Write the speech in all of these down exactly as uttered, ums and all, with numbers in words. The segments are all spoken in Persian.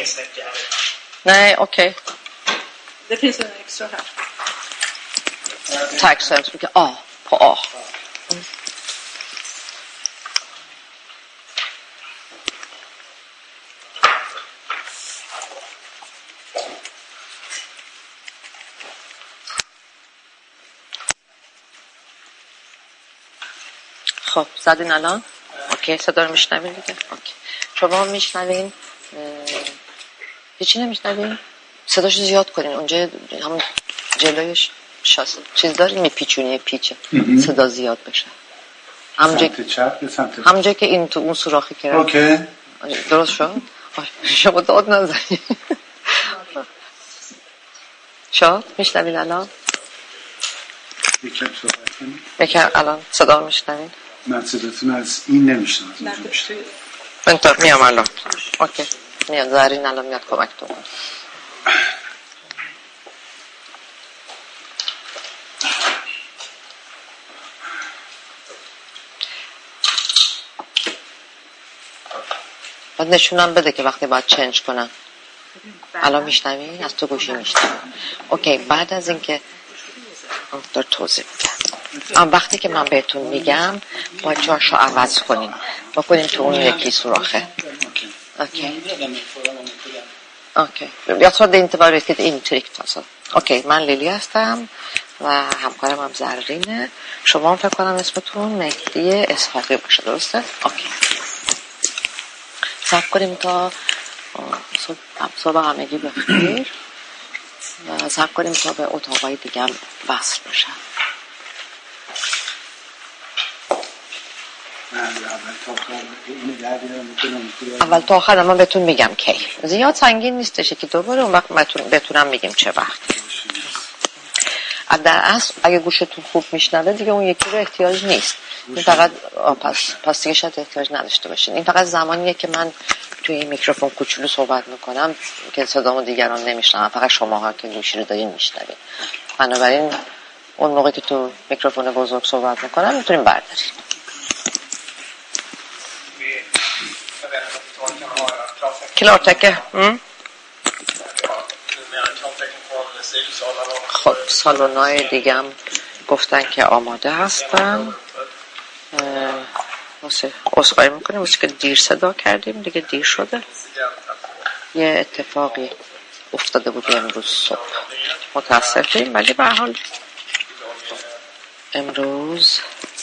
Nej, okej. Okay. Det finns en extra här. Tack så mycket. A, på A. Mm. خب زدین الان؟ اوکی صدا رو میشنوین دیگه؟ اوکی. شما میشنوین؟ هیچی نمیشنوین؟ صداشو زیاد کنین اونجا هم جلویش شاس چیز دارین میپیچونی پیچه صدا زیاد بشه. همونجا سمت چپ یا سمت همونجا که این تو اون سوراخی کرد. اوکی. درست شد؟ شما داد نزنید. شد؟ میشنوین الان؟ یکم صحبت کنید. یکم الان صدا رو میشنوین؟ من صداتون از این نمیشنم. من تا میام الان. اوکی. میاد زرین الان میاد کمکتون. باید نشونم بده که وقتی باید چنج کنم. الان میشنوین؟ از تو گوشی میشنوین. اوکی بعد از اینکه دار توضیح میدم وقتی که من بهتون میگم باید جاشو عوض کنین بکنین تو اون یکی سوراخه. اوکی اوکی jag tror det inte var riktigt intryckt alltså. اوکی من لیلی هستم و همکارم هم زرینه. شما هم فکر کنم اسمتون مهدی اسحاقی باشه درسته؟ اوکی صبر کنیم تا صبح صبح همگی بخیر و صبر کنیم تا به اتاقای دیگه هم وصل بشه. اول تا آخر من بهتون میگم کی. زیاد سنگین نیستش که دوباره اون وقت بتونم میگیم چه وقت. در اصل اگه گوشتون خوب میشنوه دیگه اون یکی رو احتیاج نیست. این فقط پس پس دیگه شاید احتیاج نداشته باشین. این فقط زمانیه که من توی این میکروفون کوچولو صحبت میکنم که صدامو دیگران نمیشنون. فقط شماها که گوشی رو دارین میشنوین. بنابراین اون موقعی که تو میکروفون بزرگ صحبت میکنم میتونیم بردارین. کلارتکه م? خب سالونای دیگه هم گفتن که آماده هستن. واسه عذرخواهی میکنیم واسه که دیر صدا کردیم دیگه دیر شده. یه اتفاقی افتاده بود امروز صبح متاسفیم ولی به هر حال امروز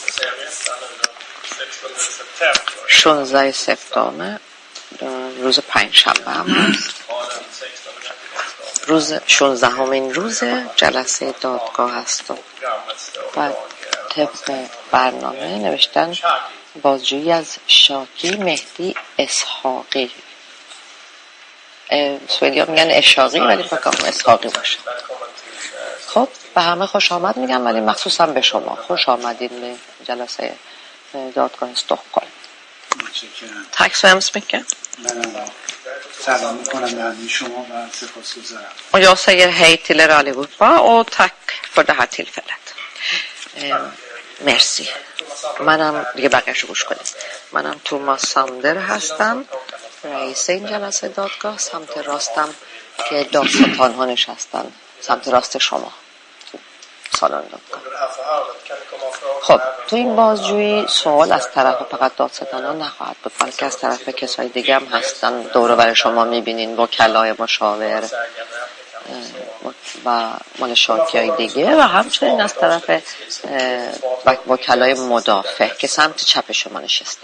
شانزده سپتامبر روز پنج شنبه هم هست. روز شانزده همین روز جلسه دادگاه هست و طبق برنامه نوشتن بازجویی از شاکی مهدی اسحاقی. سوئدیا میگن اشاقی ولی فکرم اسحاقی باشه. خب به همه خوش آمد میگم ولی مخصوصا به شما خوش آمدین به جلسه دادگاه استکهلم. Tack så hemskt mycket. Och jag säger hej till er allihopa och tack för det här tillfället. Eh, merci. منم دیگه بقیه‌شو گوش کنید. منم توماس ساندر هستم رئیس این جلسه دادگاه. سمت راستم که دادستان ها نشستن سمت راست شما سالن دادگاه. خب تو این بازجویی سوال از طرف فقط دادستانان نخواهد بود بلکه از طرف کسای دیگه هم هستن. دور و بر شما میبینین وکلای مشاور و مال شاکیای دیگه و همچنین از طرف وکلای مدافع که سمت چپ شما نشستن.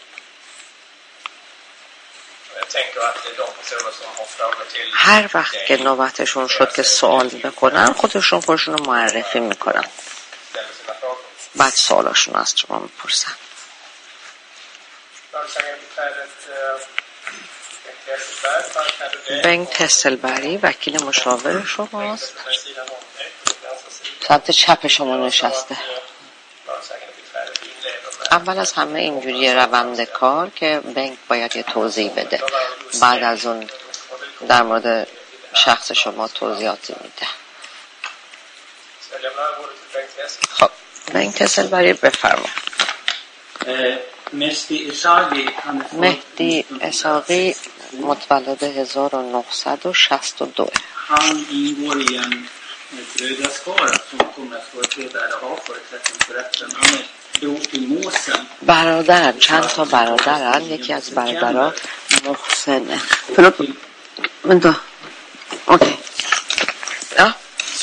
هر وقت که نوبتشون شد که سوال بکنن خودشون خودشون رو معرفی میکنن بعد سوالاشون از شما میپرسن. بنگت هسلبری وکیل مشاور شماست سمت چپ شما نشسته. اول از همه اینجوری روند کار که بنک باید یه توضیح بده بعد از اون در مورد شخص شما توضیحاتی میده. خب بنک هسلبری بفرما. مهدی اسحاقی متولد هزار و نهصد و شصت و دو. Han ingår i en brödraskara som kommer att företräda avförrättningen för rätten. Han är bror till Måsen. برادر چند تا برادرن. یکی از برادرها محسنه. förlåt vänta okej ja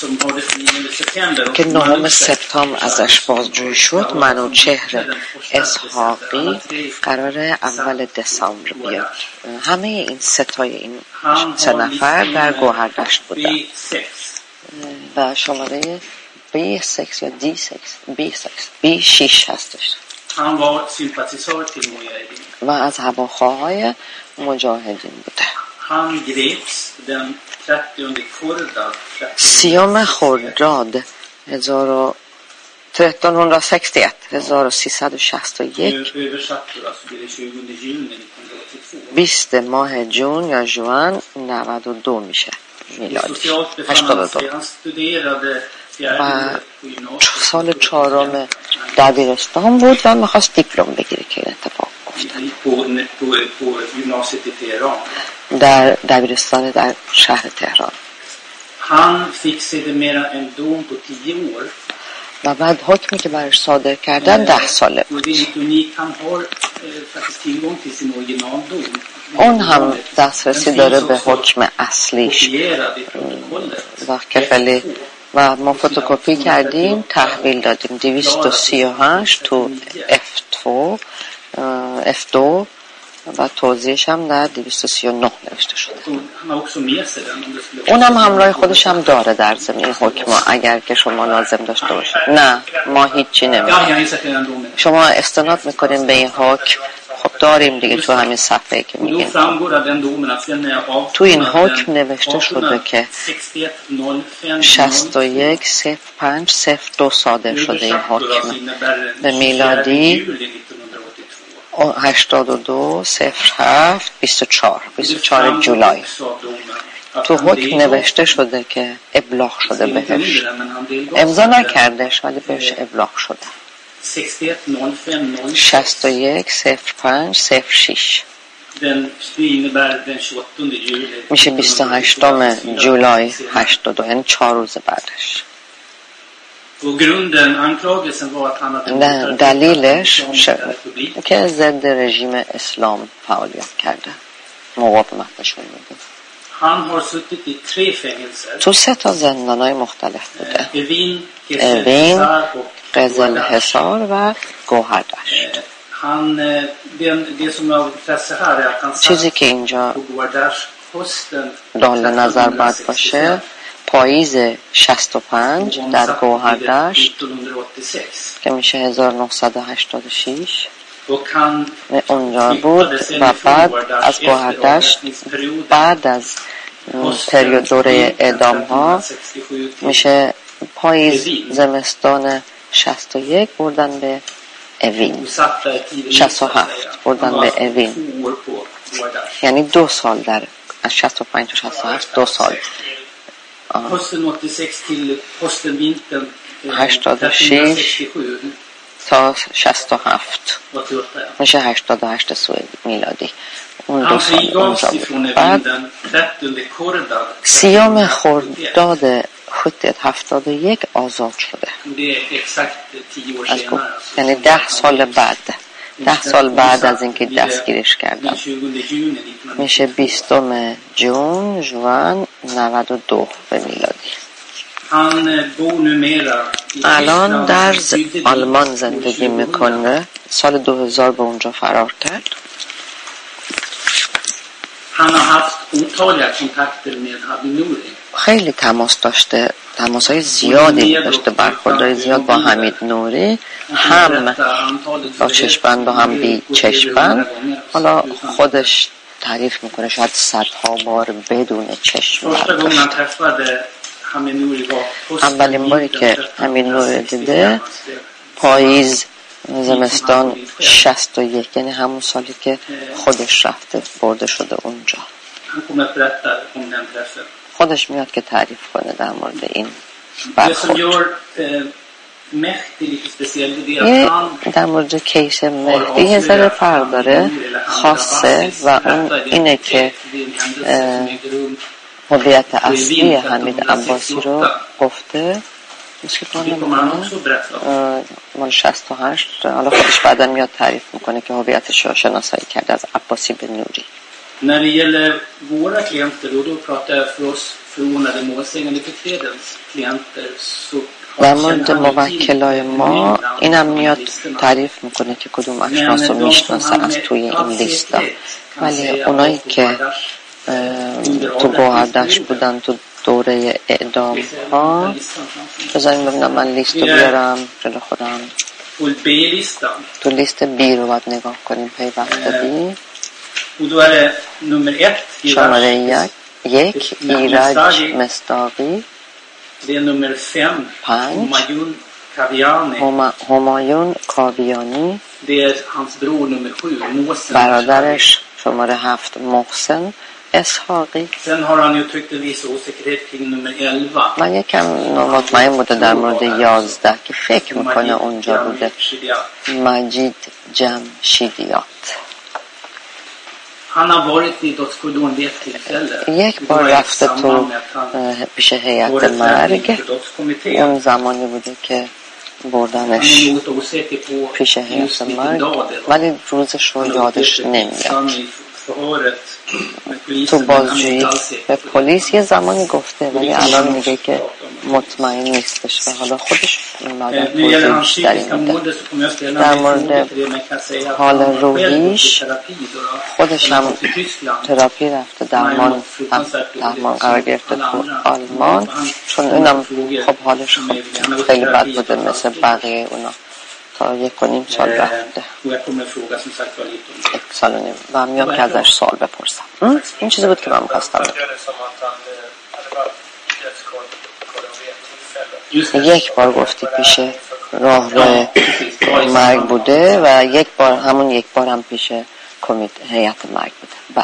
که نهم سپتامبر ازش بازجویی شد. منوچهر اسحاقی قرار اول دسامبر بیاد. همه این ستای این سه نفر در گوهردشت بودن و شماره بی شش یا دی شش بی شش بی شش هستش و از هواخواهای مجاهدین بوده. سیوم خرداد tretton sextioett هزار و سیصد و شصت و یک بیست ماه جون یا جوان نود و دو میشه میلادی هشتاد و دو و سال چهارم دبیرستان بود و میخواست دیپلم بگیره که این اتفاق افتاد در دبیرستان در شهر تهران. Han fick sedermera en dom på tio år. و بعد حکمی که برش صادر کردن ده ساله بود. اون هم دسترسی داره به حکم اصلیش و کفلی و ما فتوکپی کردیم تحویل دادیم. دویست و سی و هشت تو اف دو اف دو و توضیحش هم در دویست و سی و نه نوشته شده. اونم همراه خودش هم داره در ضمن حکم اگر که شما لازم داشته باشید. نه ما هیچی نمیدونیم. شما استناد میکنیم به این حکم. خب داریم دیگه تو همین صفحه که میگیم. تو این حکم نوشته شده که شصت و یک صفر پنج صفر دو صادر شده این حکم به میلادی هشتاد و دو صفر هفت بیست و چهار بیست و چهار جولای. تو حکم نوشته شده که ابلاغ شده بهش. امضا نکردش ولی بهش ابلاغ شده. شصت و یک صفر پنج صفر شش میشه بیست و هشتم جولای هشتاد و دو یعنی چهار روز بعدش. دلیلش که ضد رژیم اسلام فعالیت کرده مقاومت نشون میده. تو سه تا زندانهای مختلف بوده. اوین، قزل حصار و گوهردشت. چیزی که اینجا دال نظر باید باشه پاییز شصت و پنج در گوهردشت که میشه هزار و نهصد و هشتاد و شش اونجا بود و بعد از گوهردشت بعد از پریود دوره اعدام ها میشه پاییز زمستان شصت و یک بردن به اوین شصت و هفت بردن به اوین یعنی دو سال در از شصت و پنج تا شصت و هفت دو سال. هشتاد و شش تا شصت و هفت میشه هشتاد و هشت سوی میلادی. اون دو سال اونجا بود. بعد سیام خرداد هفتاد و یک آزاد شده. یعنی ده سال بعد ده سال بعد از اینکه دستگیرش کردم میشه بیستم جون جوان نود و دو به میلادی. الان در آلمان زندگی میکنه. سال دو هزار به اونجا فرار کرد. خیلی تماس داشته، تماسهای زیادی داشته، برخوردهای زیاد با حمید نوری، هم با چشم‌بند و هم بی چشم‌بند. حالا خودش تعریف میکنه شاید صدها بار بدون چشم‌بند داشته. اولین باری که حمید نوری دیده پاییز زمستان شصت و یک یعنی همون سالی که خودش رفته برده شده اونجا. خودش میاد که تعریف کنه در مورد این برخورد. Mehdi lite speciell i det یه att han در مورد کیس مهدی یه ذره فرق داره. خاصه و اون اینه که هویت اصلی حمید عباسی رو گفته. میشه کنم مال شصت و هشت. حالا خودش بعدا میاد تعریف میکنه که هویتش رو شناسایی کرده از عباسی به نوری. När det gäller våra klienter, och då pratar jag för oss förordnade målsägande beträdens klienter, så در مورد موکلای ما اینم میاد تعریف میکنه که کدوم اشخاص رو میشناسه از توی این لیستا. ولی اونایی که تو گوهردشت بودن تو دوره اعدام ها، بذاریم ببینم من لیست رو بیارم جلو خودم. تو لیست بی رو باید نگاه کنیم. پیوسته بی شماره یک یک ایرج مصداقی. پنج همایون کاویانی. برادرش شماره هفت محسن اسحاقی. من یکم مطمئن بوده در مورد یازده که فکر میکنه اونجا بوده. مجید جمشیدیات. یک بار رفته تو پیش هیئت مرگ. اون زمانی بوده که بردنش پیش هیئت مرگ، ولی روزش رو یادش نمیاد. تو بازجویی به پلیس یه زمانی گفته، ولی الان میگه که مطمئن نیستش و حالا خودش اومده توضیح بیشتری میده. در مورد حال روحیش خودش هم تراپی رفته، درمان هم درمان قرار گرفته تو آلمان، چون اونم خب حالش خب خیلی بد بوده مثل بقیه اونا. تا یک و نیم سال رفته، یک سال و نیم، و میام که ازش سوال بپرسم. این چیزی بود که من می‌خواستم بگم. یک بار گفتی پیش راه راه مرگ بوده و یک بار همون یک بار هم پیش کمیته هیئت مرگ بوده. بله،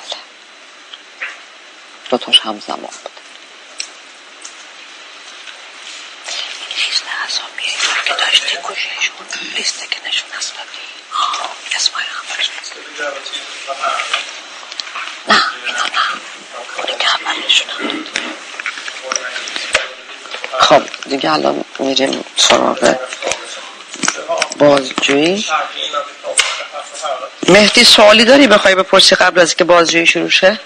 دوتاش همزمان بوده. که داشتی کششون لیسته که نشون اسمدی اسمای همش نه اینا نه اونی که همه نشون خب دیگه الان میریم سراغ بازجویی. مهدی سوالی داری بخوای بپرسی قبل از که بازجویی شروع شه؟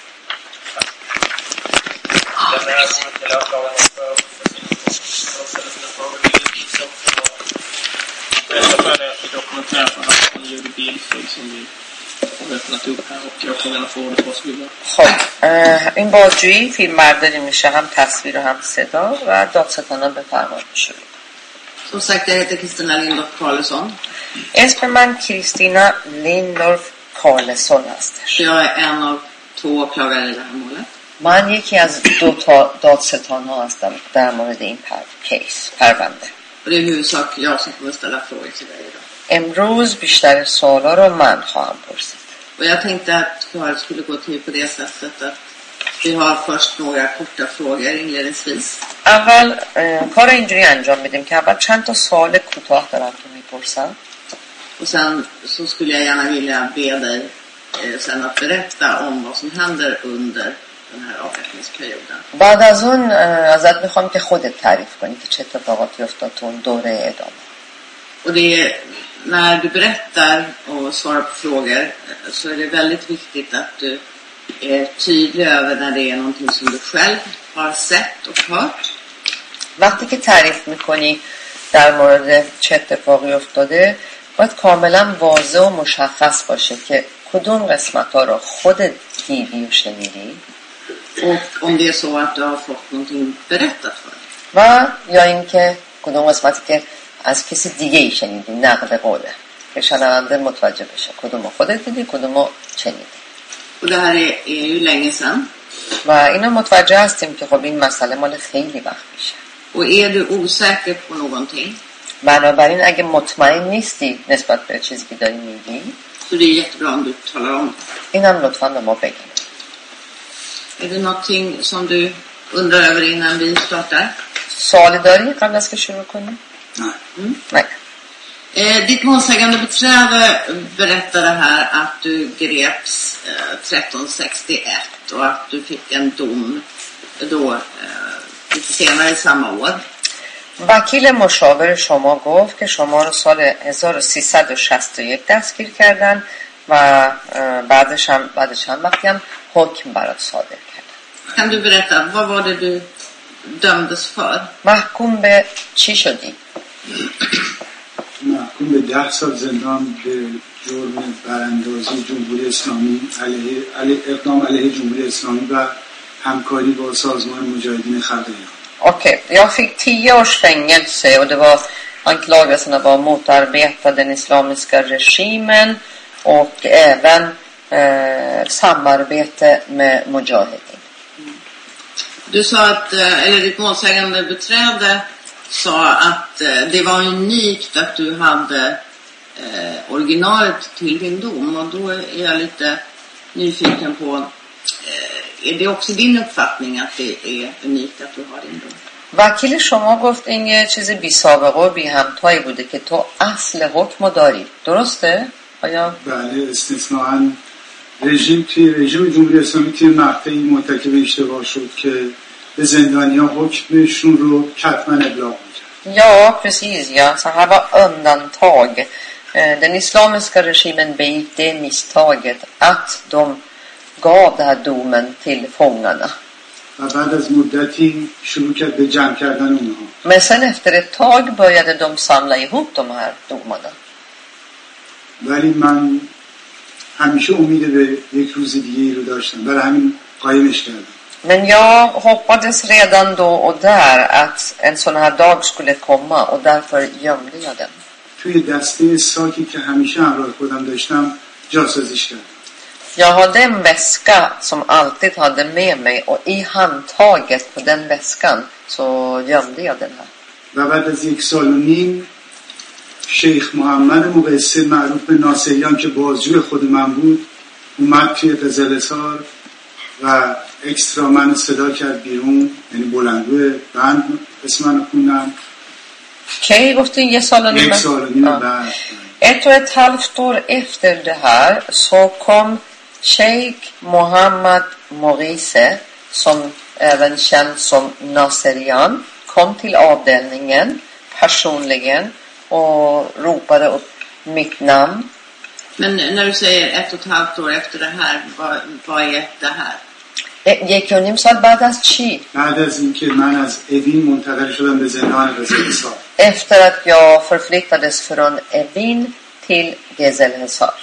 خب این بازجویی فیلم برداری میشه، هم تصویر و هم صدا، و دادستانان بفرمایید شروع. Som sagt, jag heter Kristina Lindorff Karlsson. اسم من کریستینا لیندورف کارلسون هستش. Jag är en av två åklagare i det här målet. من یکی از دو تا دادستان ها هستم در مورد این پر... کیس پرونده. Och det är huvudsak jag som kommer ställa frågor till dig idag. امروز بیشتر سوالا رو من خواهم پرسید. Och jag tänkte att förhöret skulle gå till på det sättet att vi har först några korta frågor inledningsvis. اول کار اینجوری انجام میدیم که اول چند تا سوال کوتاه دارم که میپرسم. Och sen så skulle jag gärna vilja be dig eh, sen att berätta om vad som händer under den här avrättningsperioden. بعد از اون ازت میخوام که خودت تعریف کنی که چه اتفاقاتی افتاد تو اون دوره اعدام. Och det är, när du berättar och svarar på frågor så är det väldigt viktigt att du är tydlig över när det är någonting som du själv har sett och hört. وقتی که تعریف میکنی در مورد چه اتفاقی افتاده، باید کاملا واضح و مشخص باشه که کدوم قسمت ها رو خودت دیدی و شنیدی och om det är så att du har fått någonting berättat för dig. و یا اینکه کدوم قسمتی که از کسی دیگه ای شنیدی، نقل قوله، که شنونده متوجه بشه کدوم خودت دیدی کدوم شنیدی. Och det här är, är ju länge sedan. و اینا متوجه هستیم که خب این مسئله مال خیلی وقت میشه. Och är du osäker på någonting, بنابراین اگه مطمئن نیستی نسبت به چیزی که داری میگی، så det är jättebra om du talar om. اینم لطفاً به ما بگیم. Är det någonting som du undrar över innan vi startar? سوالی داری قبل از که شروع کنیم؟ Nej. Mm. Nej. Eh, ditt målsägande beträde berättade här att du greps eh, tretton sextioett och att du fick en dom då eh, lite senare i samma år. وکیل مشاور شما گفت که شما رو سال هزار و سیصد و شصت و یک دستگیر کردن و بعدش هم بعد چند وقتی هم حکم برات صادر کردن. Kan du berätta, vad var det du dömdes för? محکوم به چی شدی؟ محکوم به ده سال زندان به جرم براندازی جمهوری اسلامی علیه علیه اقدام علیه جمهوری اسلامی و همکاری با سازمان مجاهدین خلق ایران. Okej, jag fick tio års fängelse och det var anklagelserna var motarbeta den islamiska regimen och även eh, samarbete med Mujahedin. Du sa att, eller ditt målsägande beträde sa att det var unikt att du hade eh, originalet till din dom, och då är jag lite nyfiken på, eh, är det också din uppfattning att det är unikt att du har din dom? وکیل شما گفت این یه چیز بی سابقه و بی همتایی بوده که تو اصل حکم داری، درسته؟ آیا؟ بله، استثناءً رژیم توی رژیم جمهوری اسلامی توی مقطعی مرتکب اشتباه شد که به زندانی‌ها حکمشون رو کتماً ابلاغ می‌کرد. Ja, precis. Ja. Så här var undantag. Den islamiska regimen begick det misstaget att de gav den här domen till fångarna. و بعد از مدتی شروع کرد به جمع کردن اونها. Men sen efter ett tag började de samla ihop de här domarna. ولی من همیشه امید به یک روز دیگه رو داشتم، برای همین قایمش کردم. Men jag hoppades redan då och där att en sån här dag skulle komma och därför gömde jag den. توی دسته ساکی که همیشه همراه خودم داشتم جاسازیش کردم. Jag hade en väska som alltid hade med mig och i handtaget på den väskan så gömde jag den här. و بعد از یک سال و نیم شیخ محمد مقیسی معروف به ناصریان که بازجوی خود من بود اومد توی قزل‌حصار و اکسترا من صدا کرد بیرون، یعنی بلندگو بند اسم من خوندم. Okej, okay, ge salen یک سال و نیم بعد ett och ett halvt år efter det här så kom Sheikh Mohammed Morise, som även känd som Naserian, kom till avdelningen personligen och ropade upp mitt namn. Men när du säger ett och ett halvt år efter det här, vad, vad är det här? یک و نیم سال بعد از چی؟ بعد از اینکه من از اوین منتقل شدم به زندان قزل‌حصار. Efter att jag förflyttades från Evin till Gezelhesar.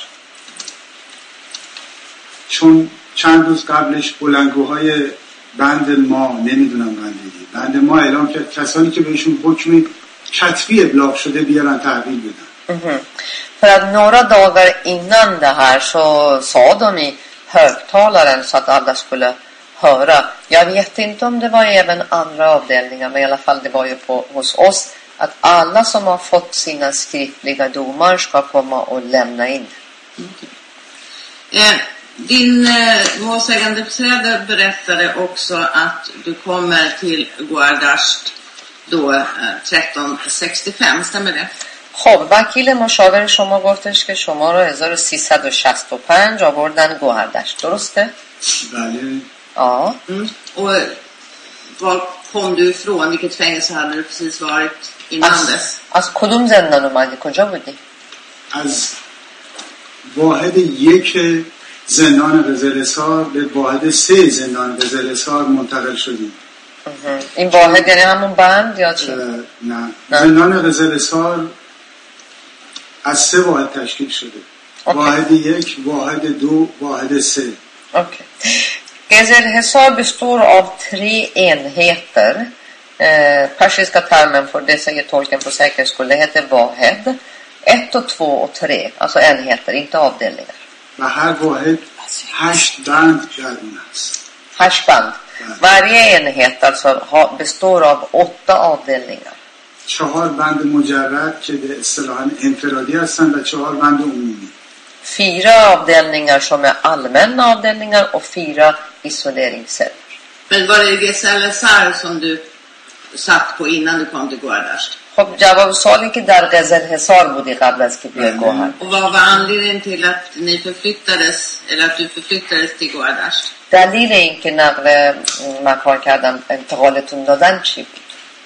چون چند روز قبلش بلندگوهای بند ما، نمیدونم بندگی بند ما اعلام کرد کسانی که بهشون حکم کتبی ابلاغ شده بیارن تحویل بدن. Mm-hmm. För att några dagar innan det här så sa de i högtalaren så att alla skulle höra. Jag vet inte om det var även andra avdelningar, men i alla fall det var ju på, hos oss, att alla som har fått sina skriftliga domar ska komma och lämna in. Okay. Eh, din eh, målsägande beträde berättade också att du kommer till Guardasht då eh, tretton sextiofem, stämmer det? خب وکیل مشاور شما گفتش که شما رو هزار و سیصد و شصت و پنج آوردن گوهردشت، درسته؟ بله. Ja. Mm. Och var kom du ifrån? Vilket fängelse hade du precis varit innan از, dess? از کدوم زندان اومدی؟ کجا بودی؟ از واحد یک زندان قزل‌حصار به واحد سه زندان قزل‌حصار منتقل شدیم. این واحد یعنی همون بند یا چی؟ نه. نه زندان قزل‌حصار از سه واحد تشکیل شده. okay. واحد یک، واحد دو، واحد سه. Okej. Gezelhesar består av tre enheter. Eh, persiska termen för det säger tolken på säkerhetsskolan, det heter Wahed. Ett och två och tre, alltså enheter, inte avdelningar. و هر واحد هشت بند در اون هست. Hash band. Varje enhet alltså har, består av åtta avdelningar. چهار بند مجرد که به اصطلاح انفرادی هستن و چهار بند عمومی. Fyra avdelningar som är allmänna avdelningar och fyra isoleringsceller. Men var det Gezelhesar som du satt på innan du kom till Guardasht? خب جواب سوالی که در قزل حصار بودی قبل از که بیای گوهر. Och vad var anledningen till att ni förflyttades, eller att du förflyttades till Gohardasht? دلیل این که نقل مکان کردم انتقالتون دادن چی بود؟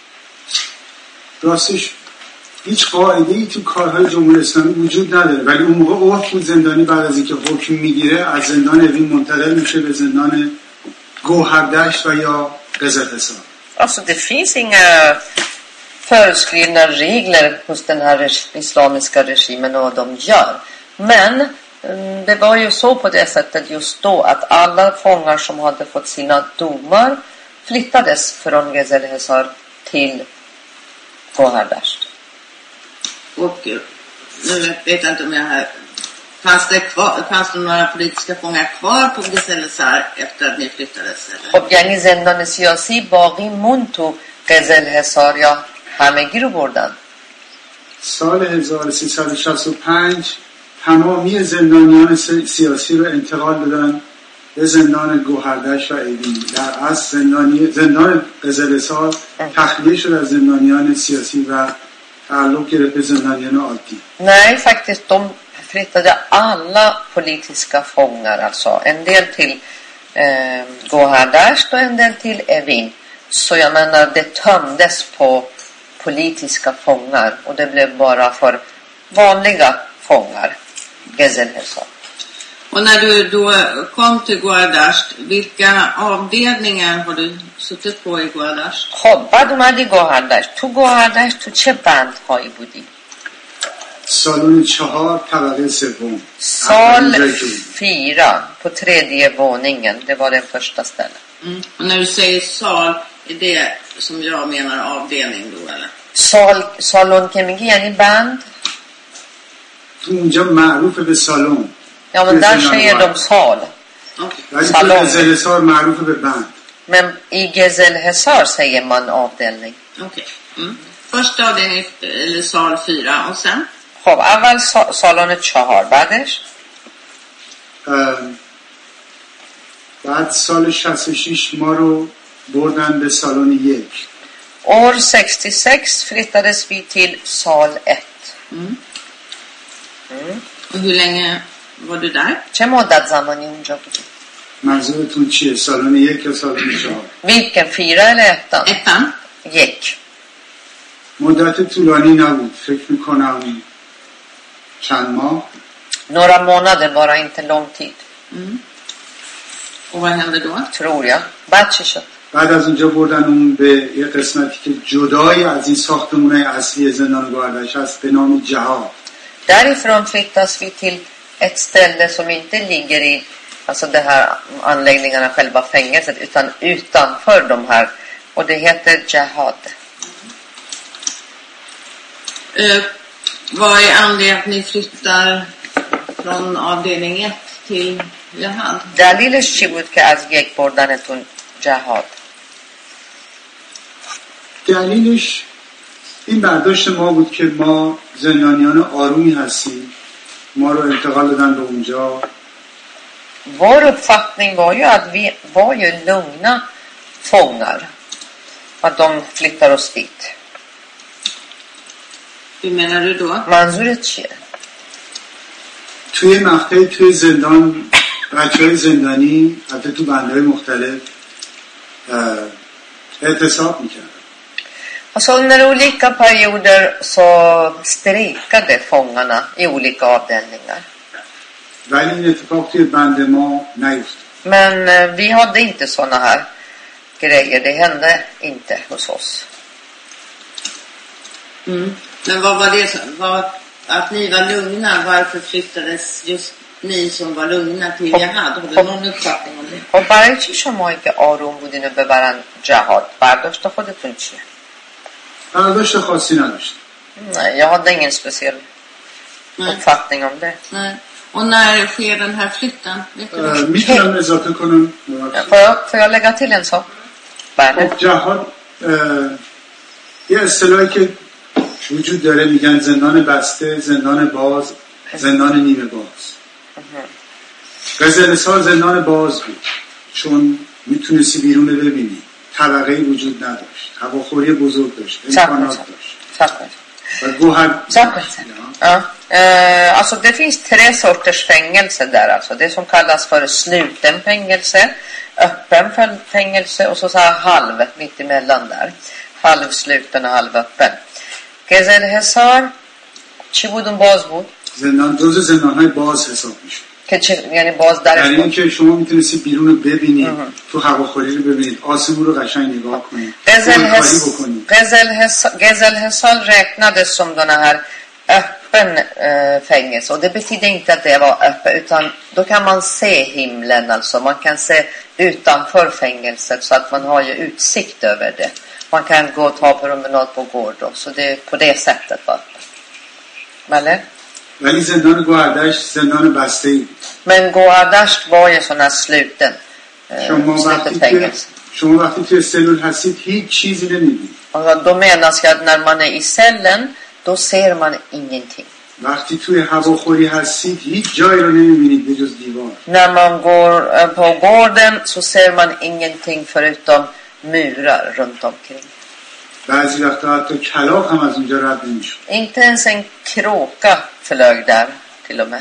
راستش هیچ قاعده ای تو کارهای جمهوری اسلامی وجود نداره، ولی اون موقع اوه بود زندانی بعد از اینکه حکم میگیره از زندان اوین منتقل میشه به زندان گوهردشت و یا قزل حصار. Alltså det finns inga föreskrivna regler hos den här islamiska regimen och vad de gör. Men det var ju så på det sättet just då att alla fångar som hade fått sina domar flyttades från Qezl Hisar till Gohardasht. Och nu vet jag inte om jag här fanns det kvar, fanns det några politiska fångar kvar på Qezl Hisar efter att ni flyttades eller? خب یعنی زندان سیاسی باقی موند تو قزل حصار یا همگی رو بردن؟ سال هزار و سیصد و شصت و پنج تمامی زندانیان سیاسی رو انتقال دادن به زندان گوهردشت و اوین. در اصل زندانی زندان قزل حصار تخلیه شد از زندانیان سیاسی و تعلق گرفت به زندانیان عادی. Nej, faktiskt de flyttade alla politiska fångar, alltså en del till eh, Gohardasht och en del till Evin. Så jag menar det tömdes på politiska fångar och det blev bara för vanliga fångar, Qezl Hisar. Och när du då kom till Gohardasht, vilka avdelningar har du suttit på i Gohardasht? خب بعد اومدی گوهردشت. تو گوهردشت تو چه بندهایی بودی؟ سالن چهار طبقه سوم. Sal fyra på tredje våningen. Det var den första stället. Mm. Och när du säger sal, är det som jag menar avdelning då eller? سال سالن که میگی یعنی بند؟ تو اونجا معروف به سالن. Ja, men där säger de sal. Okej. ولی تو قزل حصار معروف به بند. Men i Qezl Hisar säger man avdelning. Okej. Mm. Första avdelning eller sal fyra och sen? خب اول سا- سالن چهار بعدش اه، بعد سال شصت و شش ما رو بردن به سالن یک. år sextiosex flyttades vi till sal ett. Mm. Och hur länge var du där? چه مدت زمانی اونجا بودی؟ منظورتون چیه؟ سالن یک یا سالن چهار؟ Vilken, fyra eller ettan? Ettan? یک. مدت طولانی نبود، فکر میکنم چند ماه. Några månader, bara inte lång tid. Mm. Och vad hände då? Tror jag. بعد چی شد؟ بعد از اونجا بردن اون به یه قسمتی که جدای از این ساختمون اصلی زندان گوهردشت هست به نام جهاد. Därifrån flyttas vi till ett ställe som inte ligger i alltså det här anläggningarna, själva fängelset, utan utanför de här. Och det heter Jahad. Uh, vad är anledningen att ni flyttar från avdelning ett till Jahad? دلیلش چی بود که از یک بردنتون جهاد؟ دلیلش این برداشت ما بود که ما زندانیان آرومی هستیم، ما رو انتقال دادن به اونجا. Vår uppfattning var ju att vi var ju lugna fångar. Att de flyttar oss dit. Hur menar du då? منظورت چیه؟ توی مقطعی توی زندان بچه های زندانی حتی تو بندهای مختلف اعتصاب میکردن. Alltså under olika perioder så strejkade fångarna i olika avdelningar. ولی این اتفاق توی بند ما نیفتاد. Men eh, vi hade inte såna här grejer. Det hände inte hos oss. Mm. Men vad var det som, vad, att ni var lugna, varför flyttades just ni som var lugna till Jahad? Har du någon uppfattning om det? خب برای چی شما که آروم بودین و ببرن جهاد؟ برداشت خودتون چیه؟ برداشت خاصی نداشت. Nej, jag hade ingen speciell Nej. uppfattning om det. Nej. Och när sker den här flytten? Vet du det? میتونم اضافه کنم؟ Får jag, får jag lägga till en sak? Bärne? خب جهاد اه، یه اصطلاحی که وجود داره، میگن زندان بسته، زندان باز، زندان نیمه باز. قزل حصار زندان باز بود چون میتونستی بیرون ببینی، طبقه‌ای وجود نداشت، هواخوری بزرگ داشت، امکانات داشت. Sakvelse. Ja. Eh, alltså det finns tre sorters fängelse där. Alltså. Det som kallas för sluten fängelse, öppen fängelse och så, så här halv mitt emellan där. Halvsluten och halvöppen. Gezel Hesar چی بود اون باز بود؟ زندان جزء زندان‌های باز حساب میشه. که چه یعنی باز در یعنی اینکه شما میتونید بیرون رو ببینید، تو هواخوری رو ببینید، آسمون رو قشنگ نگاه کنید، کاری بکنید. Gezel Hesar räknades som den här öppen äh, fängelse, och det betyder inte att det var öppet, utan då kan man se himlen, alltså man kan se utanför fängelset så att man har ju utsikt över det. Man kan gå och ta promenad på gård då, så det på det sättet var öppet. Bale? ولی زندان گوهردشت زندان بسته ای. Men Gohardasht var ju sån här sluten شما وقتی که شما وقتی توی سلول هستید هیچ چیزی نمی‌بینید. Och då menas ju att när man är i cellen då ser man ingenting. وقتی توی هواخوری هستید هیچ جایی رو نمی‌بینید به جز دیوار. När man går på gården så ser man ingenting förutom murar runt omkring. بعضی وقتا حتی کلاغ هم از اونجا رد نمی‌شه. Inte ens en kråka flög där till och med.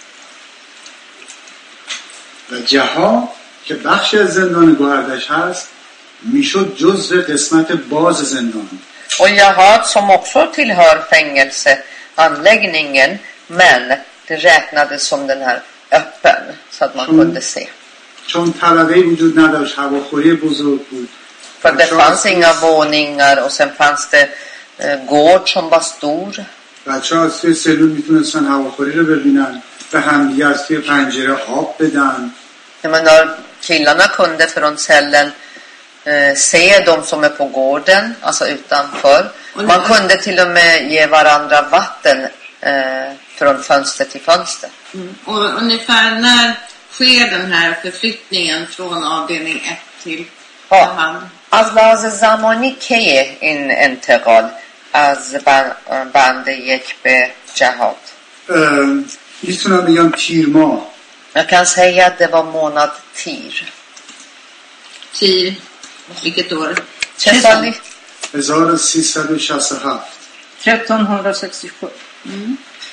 و جها که بخش از زندان گوهردشت هست میشد جزء قسمت باز زندان. Och Jahad som också tillhör fängelseanläggningen, men det räknades som den här öppen så att man چون, kunde se. چون طبقه وجود نداشت، هواخوری بزرگ بود. För det fanns inga våningar och sen fanns det eh, gård som var stor. بچه‌ها از توی سلول میتونستن هواخوری رو ببینن، به همدیگه از توی پنجره آب بدن. Men killarna kunde från cellen eh, se de som är på gården, alltså utanför. Man kunde till och med ge varandra vatten eh, från fönster till fönster. Mm. Och ungefär när sker den här förflyttningen från avdelning ett till Jahad? از لحاظ زمانی که این انتقال از بند یک به جهاد؟ میتونم بگم تیر ماه. Jag kan säga att det var månad tir. Tir, vilket år? tretton sextonhundrasextiosju. trettonhundrasextiosju. Mm.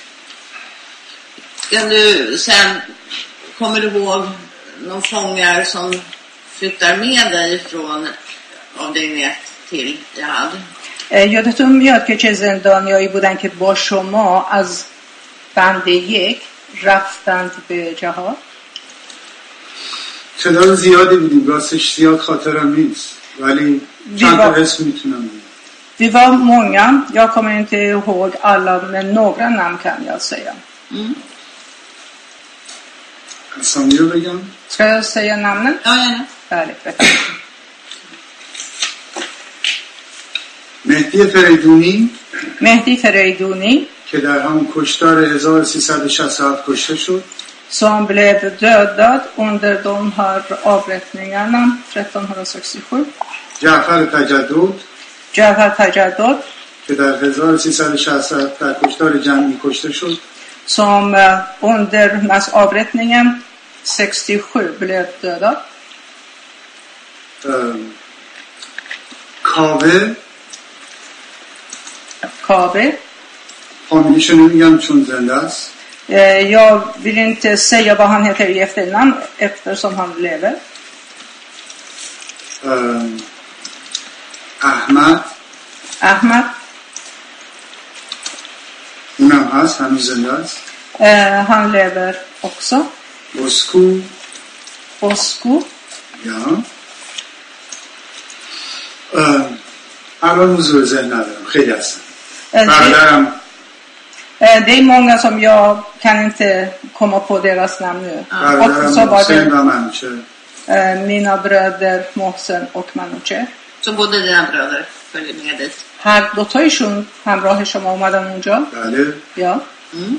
Kan du sen, kommer du ihåg någon fångar som flyttar med dig från avdelning ett till Jahad؟ یادتون میاد که چه زندانیایی بودن که با شما از بند یک رفتند به جهاد؟ تعداد زیادی بودیم، راستش زیاد خاطرم نیست، ولی چند تا اسم میتونم بگم. Vi var många, jag kommer inte ihåg alla, men några namn kan jag säga. Mm. اسامی رو بگم؟ Ska jag säga namnen? Ja, gärna. Härligt. مهدی فریدونی مهدی فریدونی که در همون کشتار هزار و سیصد و شصت و هفت کشته شد، som blev dödad under de här avrättningarna trettonhundrasextiosju. جعفر تجدد جعفر تجدد که در هزار و سیصد و شصت و هفت در کشتار جمعی کشته شد، som under massavrättningen sextiosju blev dödad. کاوه Kabe. فامیلیشو نمیگم چون زنده است. Jag vill inte säga vad han heter i efternamn eftersom han lever. احمد Ahmad. اونم هست، هنوز زنده است. Han lever också. اسکو Osko. یا الان موضوع ذهن ندارم، خیلی هستن. برادرم Det är många som jag kan inte komma på deras namn nu. Och så var det mina bröder Mohsen och Manuche. Så båda dina bröder följer med dit. هر دوتایشون همراه شما اومدن اونجا؟ بله. یا. Mm.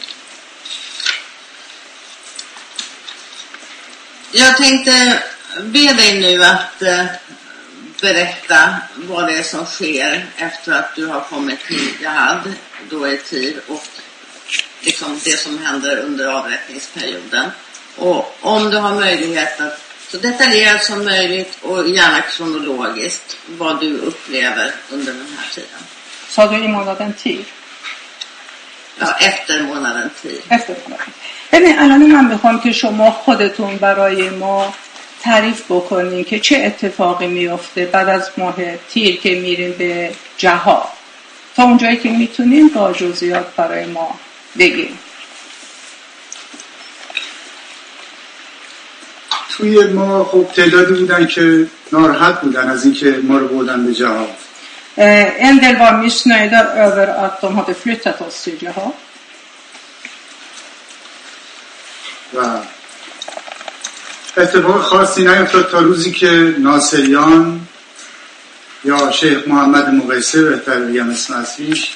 Jag tänkte be dig nu att uh, berätta vad det är som sker efter att du har kommit till Jahad då i tid och liksom det som händer under avrättningsperioden. Och om du har möjlighet att så detaljerat som möjligt och gärna kronologiskt vad du upplever under den här tiden. Sa du i månaden tid? Ja, efter månaden tid. Efter månaden. ببین الان من میخوام که شما خودتون برای ما تعریف بکنین که چه اتفاقی میفته بعد از ماه تیر که میریم به جهاد. تا اونجایی که میتونین با جزئیات برای ما بگین. توی ما خب تعدادی بودن که ناراحت بودن از اینکه ما رو بردن به جهاد. En del var missnöjda över att de hade flyttat oss till jihad. و اتفاق خاصی نیفتاد تا روزی که ناصریان یا شیخ محمد مقیسه بهتر بگم اسم اصلیش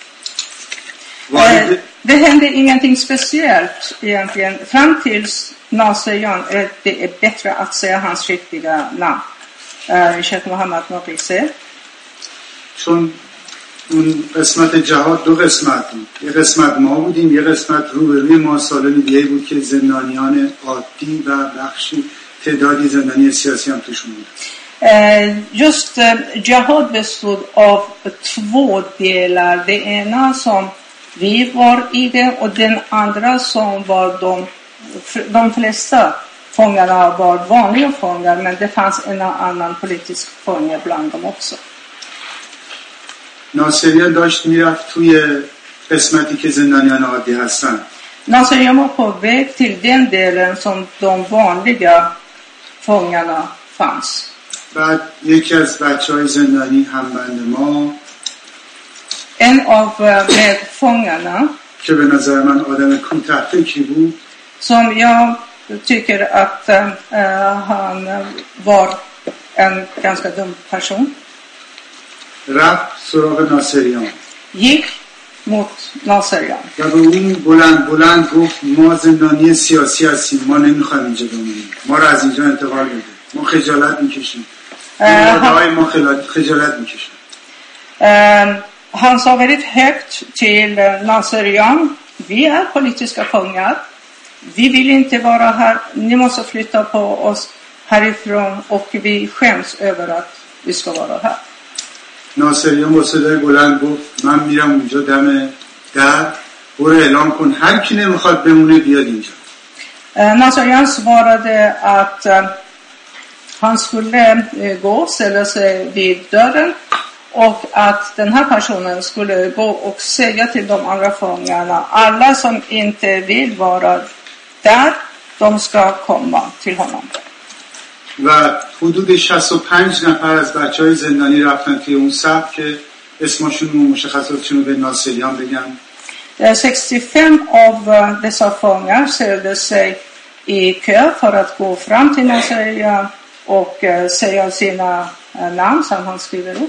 Eh, det hände ingenting speciellt egentligen fram tills Naserian, eh, det är bättre att säga hans riktiga namn. Eh, Sheikh Mohammed Moqise. چون اون قسمت جهاد دو قسمت بود. یه قسمت ما بودیم، یه قسمت روبروی ما سالن دیگه بود که زندانیان عادی و بخشی تعدادی زندانی سیاسی هم توشون بود. Eh, just eh, jihad bestod av två delar. Det ena som vi var i det och den andra som var de, de flesta fångarna var vanliga fångar, men det fanns en annan politisk fånge bland dem också. ناصریان داشت میرفت توی قسمتی که زندانیان عادی هستن. Naserian var på väg till den delen som de vanliga fångarna fanns. بعد یکی از بچهای زندانی همبند ما En av medfångarna که به نظر من آدم کوتاه فکری بود som jag tycker att uh, han var en ganska dum person رفت سراغ ناصریان gick mot Naserian و به اون بلند بلند گفت ما زندانی سیاسی هستیم، ما نمیخوایم اینجا بمونیم، ما رو از اینجا انتقال بده، ما خجالت میکشیم، های ما خجالت میکشیم. Han sa väldigt högt till Naserian: vi är politiska fångar, vi vill inte vara här, ni måste flytta på oss härifrån och vi skäms över att vi ska vara här. ناصریان با صدای بلند گفت من میرم اونجا دم در، برو اعلام کن هر کی نمیخواد بمونه بیاد اینجا. Naserian svarade att uh, han skulle uh, gå och ställa sig vid dörren och att den här personen skulle gå och säga till de andra fångarna: alla som inte vill vara där, de ska komma till honom. و حدود شصت و پنج نفر از بچهای زندانی رفتن توی اون صف که اسمشون و مشخصاتشون رو به ناصریان بگم. sextiofem av dessa fångar ställde sig i kö för att gå fram till Naserian och säga sina namn som han skriver upp.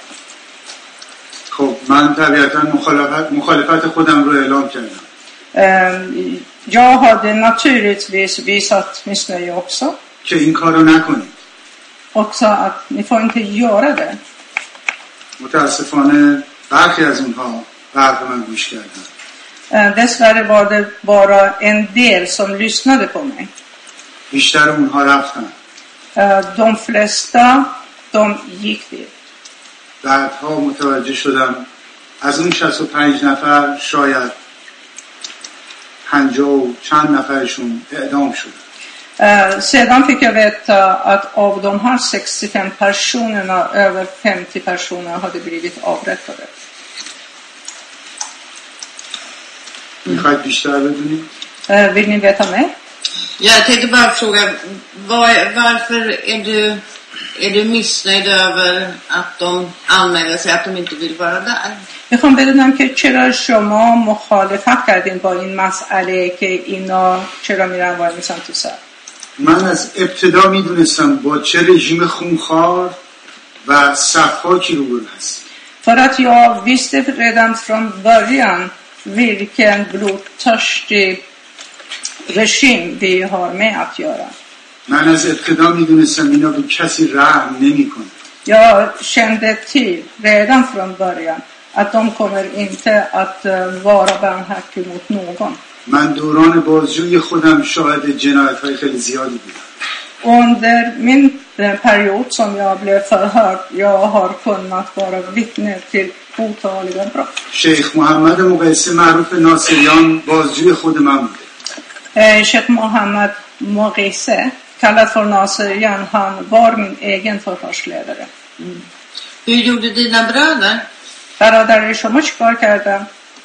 خب من طبیعتا مخالفت مخالفت خودم رو اعلام کردم. Jag hade naturligtvis visat missnöje också. که این کارو نکنید. Också att ni får inte göra det. متاسفانه برخی از اونها به حرف من گوش کردن. Dessvärre var det bara en del som lyssnade på mig. بیشتر اونها رفتن. De flesta, de gick dit. بعدها متوجه شدم از اون شصت و پنج نفر شاید پنجاه و چند نفرشون اعدام شد. Uh, sedan fick jag veta att av de här sextiofem personerna, över femtio personer hade blivit avrättade. میخواید بیشتر بدونید؟ Uh, vill ni veta mer? Jag tänkte bara fråga, var, varför är du, är du missnöjd över att de anmäler sig att de inte vill vara där? میخوام بدونم که چرا شما مخالفت کردین با این مسئله که اینا چرا میرن وای میسن تو سر؟ من از ابتدا میدونستم با چه رژیم خونخوار و صفاکی روبرو هست. För att jag visste redan från början vilken blodtörstig regim vi har med att göra. من از ابتدا میدونستم اینا به کسی رحم نمیکنه. Jag kände till redan från början att de kommer inte att vara barmhärtiga mot någon. من دوران بازجویی خودم شاهد جنایت‌های خیلی زیادی بودم. Under min period som jag blev förhörd, jag har kunnat vara vittne till otaliga brott. شیخ محمد مقیسی معروف ناصریان بازجوی خود من بوده. Eh, Sheikh Mohammed Moghise, kallad för Nasirian, han var min egen förhörsledare. Mm. Hur gjorde dina bröder? برادر شما چیکار کردن؟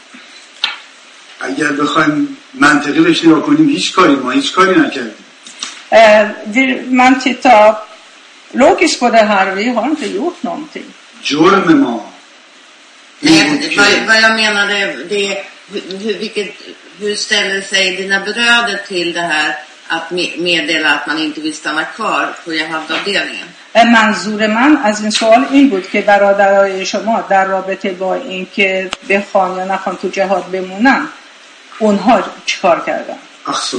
اگر بخوایم منطقی بهش نگاه کنیم هیچ کاری ما هیچ کاری نکردیم. Eh, vill man titta logiskt på det här, vi har inte gjort någonting. جرم ما Nej, vad, vad jag menade, det är hur, vilket, hur ställer sig dina bröder till det här att meddela att man inte vill stanna kvar på jihadavdelningen? منظور من از این سوال این بود که برادرای شما در رابطه با اینکه بخوان یا نخوان تو جهاد بمونن اونها چیکار کردن؟ اخسو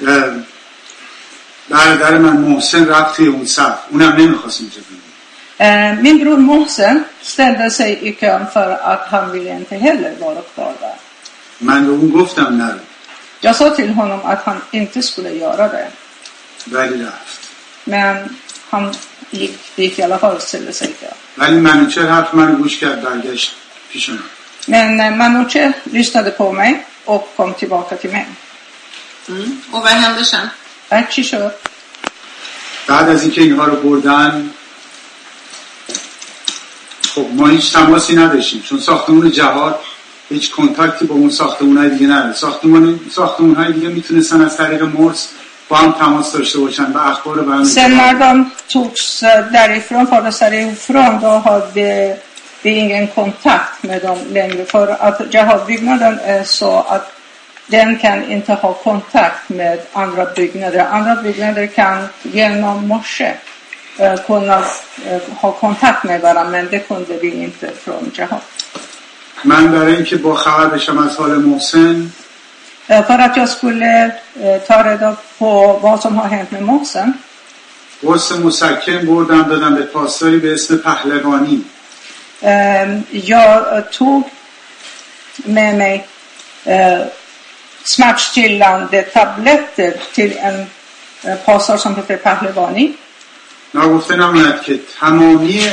برادر من محسن رفت توی اون صف، اونم نمیخواست اینجا بمونه. Min bror Mohsen ställde sig i kön för att han ville inte heller vara kvar där. من به اون گفتم نرو. Jag sa till honom att han inte skulle göra det. ولی رفت. Men han gick dit i alla fall och ställde sig där. ولی منوچهر حرف من گوش کرد برگشت پیش من. Men Manouche lyssnade på mig och kom tillbaka till mig. Mm. Och vad hände sen? چی شد؟ بعد از اینکه اینها رو بردن خب ما هیچ تماسی نداشتیم چون ساختمون جهاد هیچ کنتاکتی با اون ساختمون‌های دیگه نداره. ساختمون ساختمون‌های دیگه میتونستن از طریق مرس با هم تماس داشته باشن و اخبار برام. Sen när de togs därifrån, fördes därifrån, då hade vi ingen kontakt med dem längre för att jihadbyggnaden är så att den kan inte ha kontakt med andra byggnader. Andra byggnader kan genom morse eh, kunna eh, ha kontakt med varandra, men det kunde vi inte från jihad. من برای اینکه با خبر بشم از حال محسن För att jag skulle eh, ta reda på vad som har hänt med Mohsen. قرص مسکن بردم دادم به پاسداری به اسم پهلوانی. Eh, jag tog med mig eh, smärtstillande tabletter till en eh, pastor som heter Pahlevani. ناگفته نماند که تمامی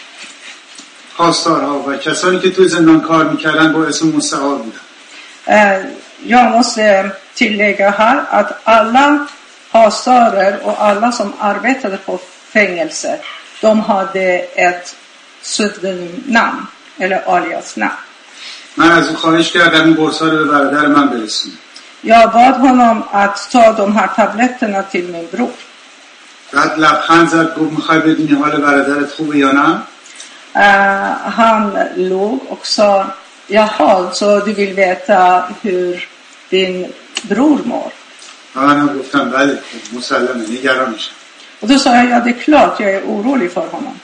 پاسدارها و کسانی که توی زندان کار میکردن با اسم مستعار بودن. Eh, jag måste tillägga här att alla pastorer och alla som arbetade på fängelse, de hade ett pseudonymnamn eller aliasnamn. من از او خواهش کردم این قرصا رو به برادر من برسونه. Jag bad honom att ta de här tabletterna till min bror. بعد لبخند زد گفت میخوای بدونی حال برادرت خوبه یا نه؟ Uh, han låg och sa, jaha, så du vill veta hur din bror mår? من گفتم بله خب مسلمه نگران میشم. Och då sa jag, ja det är klart jag är orolig för honom.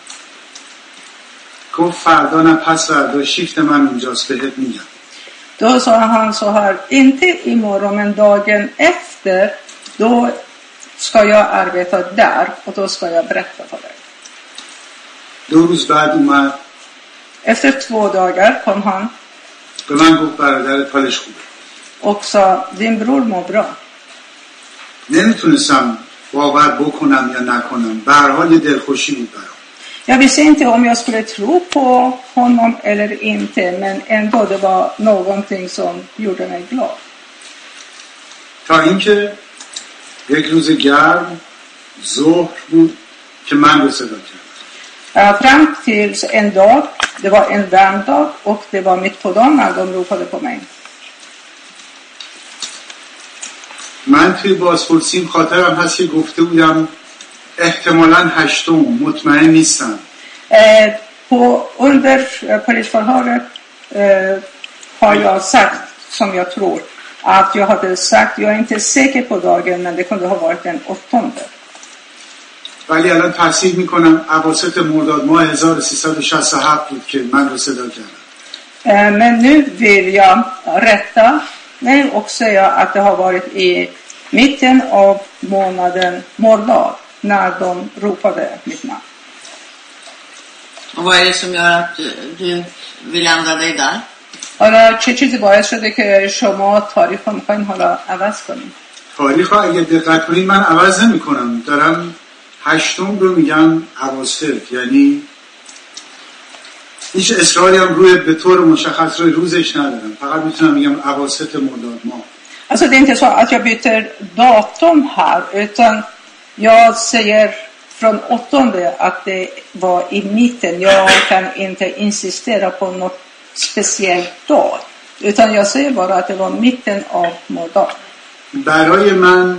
گفت فردا نه پس فردا شیفت من اونجاست بهت میگم. Då sa han så här, inte imorgon men dagen efter, då ska jag arbeta där och då ska jag berätta för dig. دو روز بعد اومد. Efter två dagar kom han به من گفت برادرت حالش خوبه. och sa, din bror mår bra. نمیتونستم باور بکنم یا نکنم. به هر حال یه دلخوشی بود برام. Jag visste inte om jag skulle tro på honom eller inte, men ändå det var någonting som gjorde mig glad. تا اینکه یک روز گرم ظهر بود که من رو صدا کردم. Uh, fram tills en dag, det var en varm dag och det var mitt på dagen när de ropade på mig. من توی بازپرسیم خاطرم هست که گفته بودم احتمالاً هشتم مطمئن نیستم. Uh, på, under uh, polisförhöret uh, har jag sagt, som jag tror, att jag hade sagt, jag är inte säker på dagen, men det kunde ha varit den åttonde. ولی الان تحصیل میکنم اواسط مرداد ماه هزار و سیصد و شصت و هفت بود که من رو صدا کردم. Men nu vill jag rätta mig och säga att det har varit i mitten av månaden Mordad när de ropade mitt namn. Och vad är det som gör att du, du vill ändra dig där? حالا چه چیزی باعث شده که شما تاریخ رو میخواین حالا عوض کنید؟ تاریخ رو اگه دقت کنید من عوض نمی کنم. دارم هشتم رو میگم اواسط، یعنی هیچ اصراری هم روی به طور مشخص روی روزش ندارم. فقط میتونم بگم اواسط مرداد ماه. Alltså det är inte så att jag byter datum här, utan jag säger från åttonde att det var i mitten. Jag kan inte insistera på något speciellt dag, utan jag säger bara att det var mitten av måndag. برای من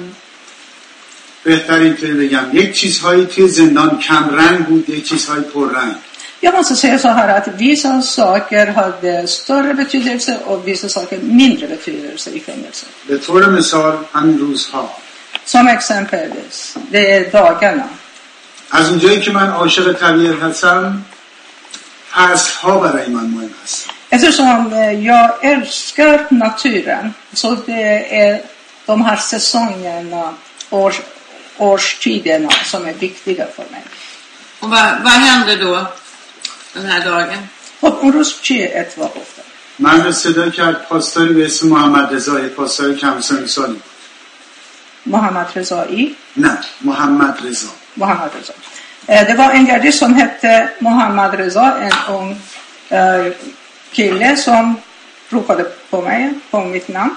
بهتر اینطوری بگم یک چیزهایی توی زندان کم رنگ بود، یک چیزهایی پر رنگ. Jag måste säga så här att vissa saker hade större betydelse och vissa saker mindre betydelse i fängelset. به طور مثال همین روزها. Som exempelvis, det är dagarna. از اونجایی که من عاشق طبیعت هستم، فصلها برای من مهم هست. Eftersom jag älskar naturen, så det är de här säsongerna, års, årstiderna som är viktiga för mig. Och vad, vad händer då den här dagen? خب اون روز چیه اتفاق افتاد؟ من رو صدا کرد پاسداری به اسم محمد رضا، پاسدار کم سن و سالی بود. محمد رضایی؟ نه، محمد رضا. محمد رضا. Det var en gardist som hette Mohammad Reza, en ung uh, kille som ropade på mig, på mitt namn.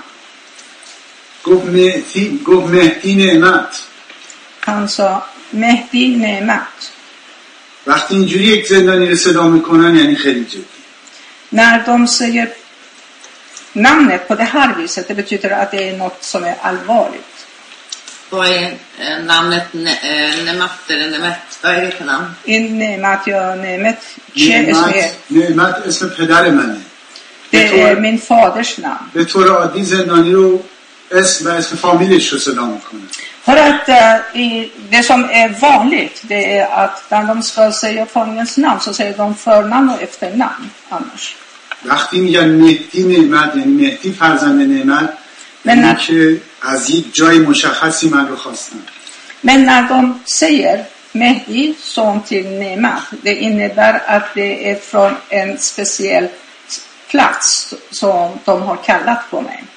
گفت مهدی، گفت مهدی نعمت. Han sa Mehdi Nemat. وقتی اینجوری یک زندانی رو صدا میکنن یعنی خیلی جدی. När de säger namnet på det här viset, det betyder att det är något som är allvarligt. Vad är eh, namnet ne- eh, Nemat eller Nemet? Vad är det för namn? In Nemat, ja, Nemet, Che Esme. نعمت اسم پدر منه. Det är min faders namn. به طور عادی زندانی رو اسم و اسم فامیلش رو صدا میکنه. För att uh, i, det som är vanligt, det är att när de ska säga fångens namn så säger de förnamn och efternamn annars. وقتی میگن مهدی نعمت یعنی مهدی فرزند نعمت، یعنی که از یک جای مشخصی من رو خواستن. Men när de säger Mehdi, son till Nemat, det innebär att det är från en speciell plats som de har kallat på mig.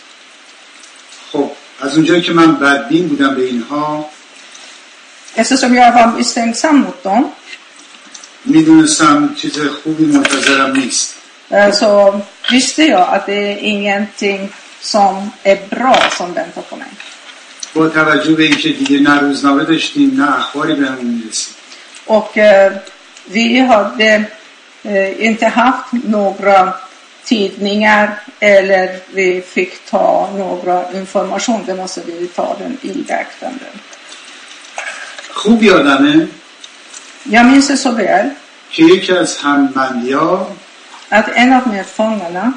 خب از اونجایی که من بدبین بودم به اینها، Eftersom jag var misstänksam mot dem, میدونستم چیز خوبی منتظرم نیست. så visste jag att det är ingenting som är bra som väntar på mig. با توجه به اینکه دیگه نه روزنامه داشتیم نه اخباری بهمون میرسید. Och eh, vi hade eh, inte haft några tidningar eller vi fick ta några information. Det måste vi ta den i beaktande. خوب یادمه Jag minns det så väl که یکی از همبندی‌ها، att en av medfångarna,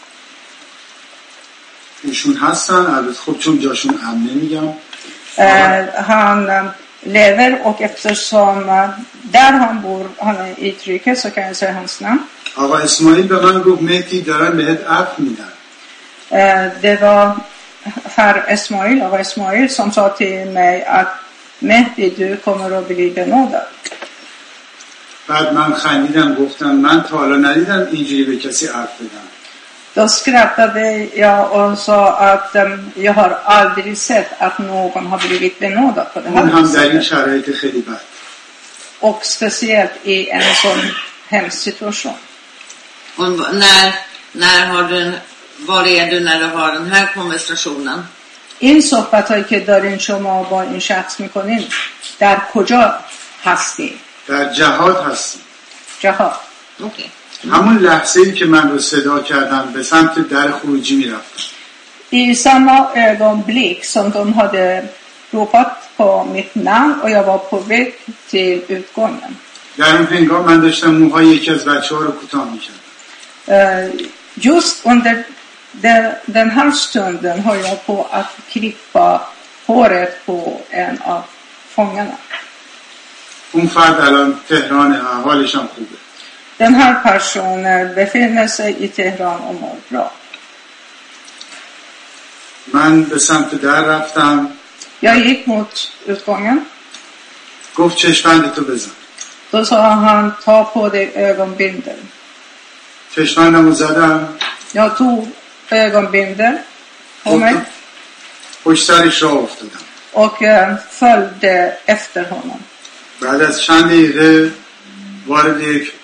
ایشون هستن البته خب چون جاشون امنه میگم، eh, han eh, lever och eftersom eh, där han bor, han är i trycket, så kan jag säga hans namn. آقا اسماعیل به من گفت مهدی دارن بهت عفو میدن. Eh, det var herr Esmail, Ava Esmail, som sa till mig att Mehdi, du kommer att bli benådad. بعد من خندیدم گفتم من تا حالا ندیدم اینجوری به کسی عفو بدن. Då skrattade jag och sa att um, jag har aldrig sett att någon har blivit benådad på det اون هم در این här sättet. شرایط خیلی بد. Och speciellt i en sån hemsk situation. Och när, när har du, var är du när du har den här konversationen? این صحبت هایی که دارین شما با این شخص میکنین در کجا هستی؟ در جهاد هستیم. جهاد. Okej. همون لحظه‌ای که من رو صدا کردم به سمت در خروجی میرفتم. I samma ögonblick som de hade ropat på mitt namn och jag var på väg till utgången. در اون هنگام من داشتم موهای یکی از بچه‌ها رو کوتاه می‌کردم. Just under den, den här stunden höll jag på att klippa håret på en av fångarna. اون فرد الان تهران، حالش هم خوبه. Den här personen befinner sig i Teheran och mår bra. من به سمت در رفتم. Jag gick mot utgången. گفت چشمندتو بزن. Då sa han, ta på dig ögonbindeln. چشمندمو زدم. Jag tog ögonbindeln på mig پشت سرش راه افتادم. och eh, följde efter honom. بعد از چند دقیقه وارد یک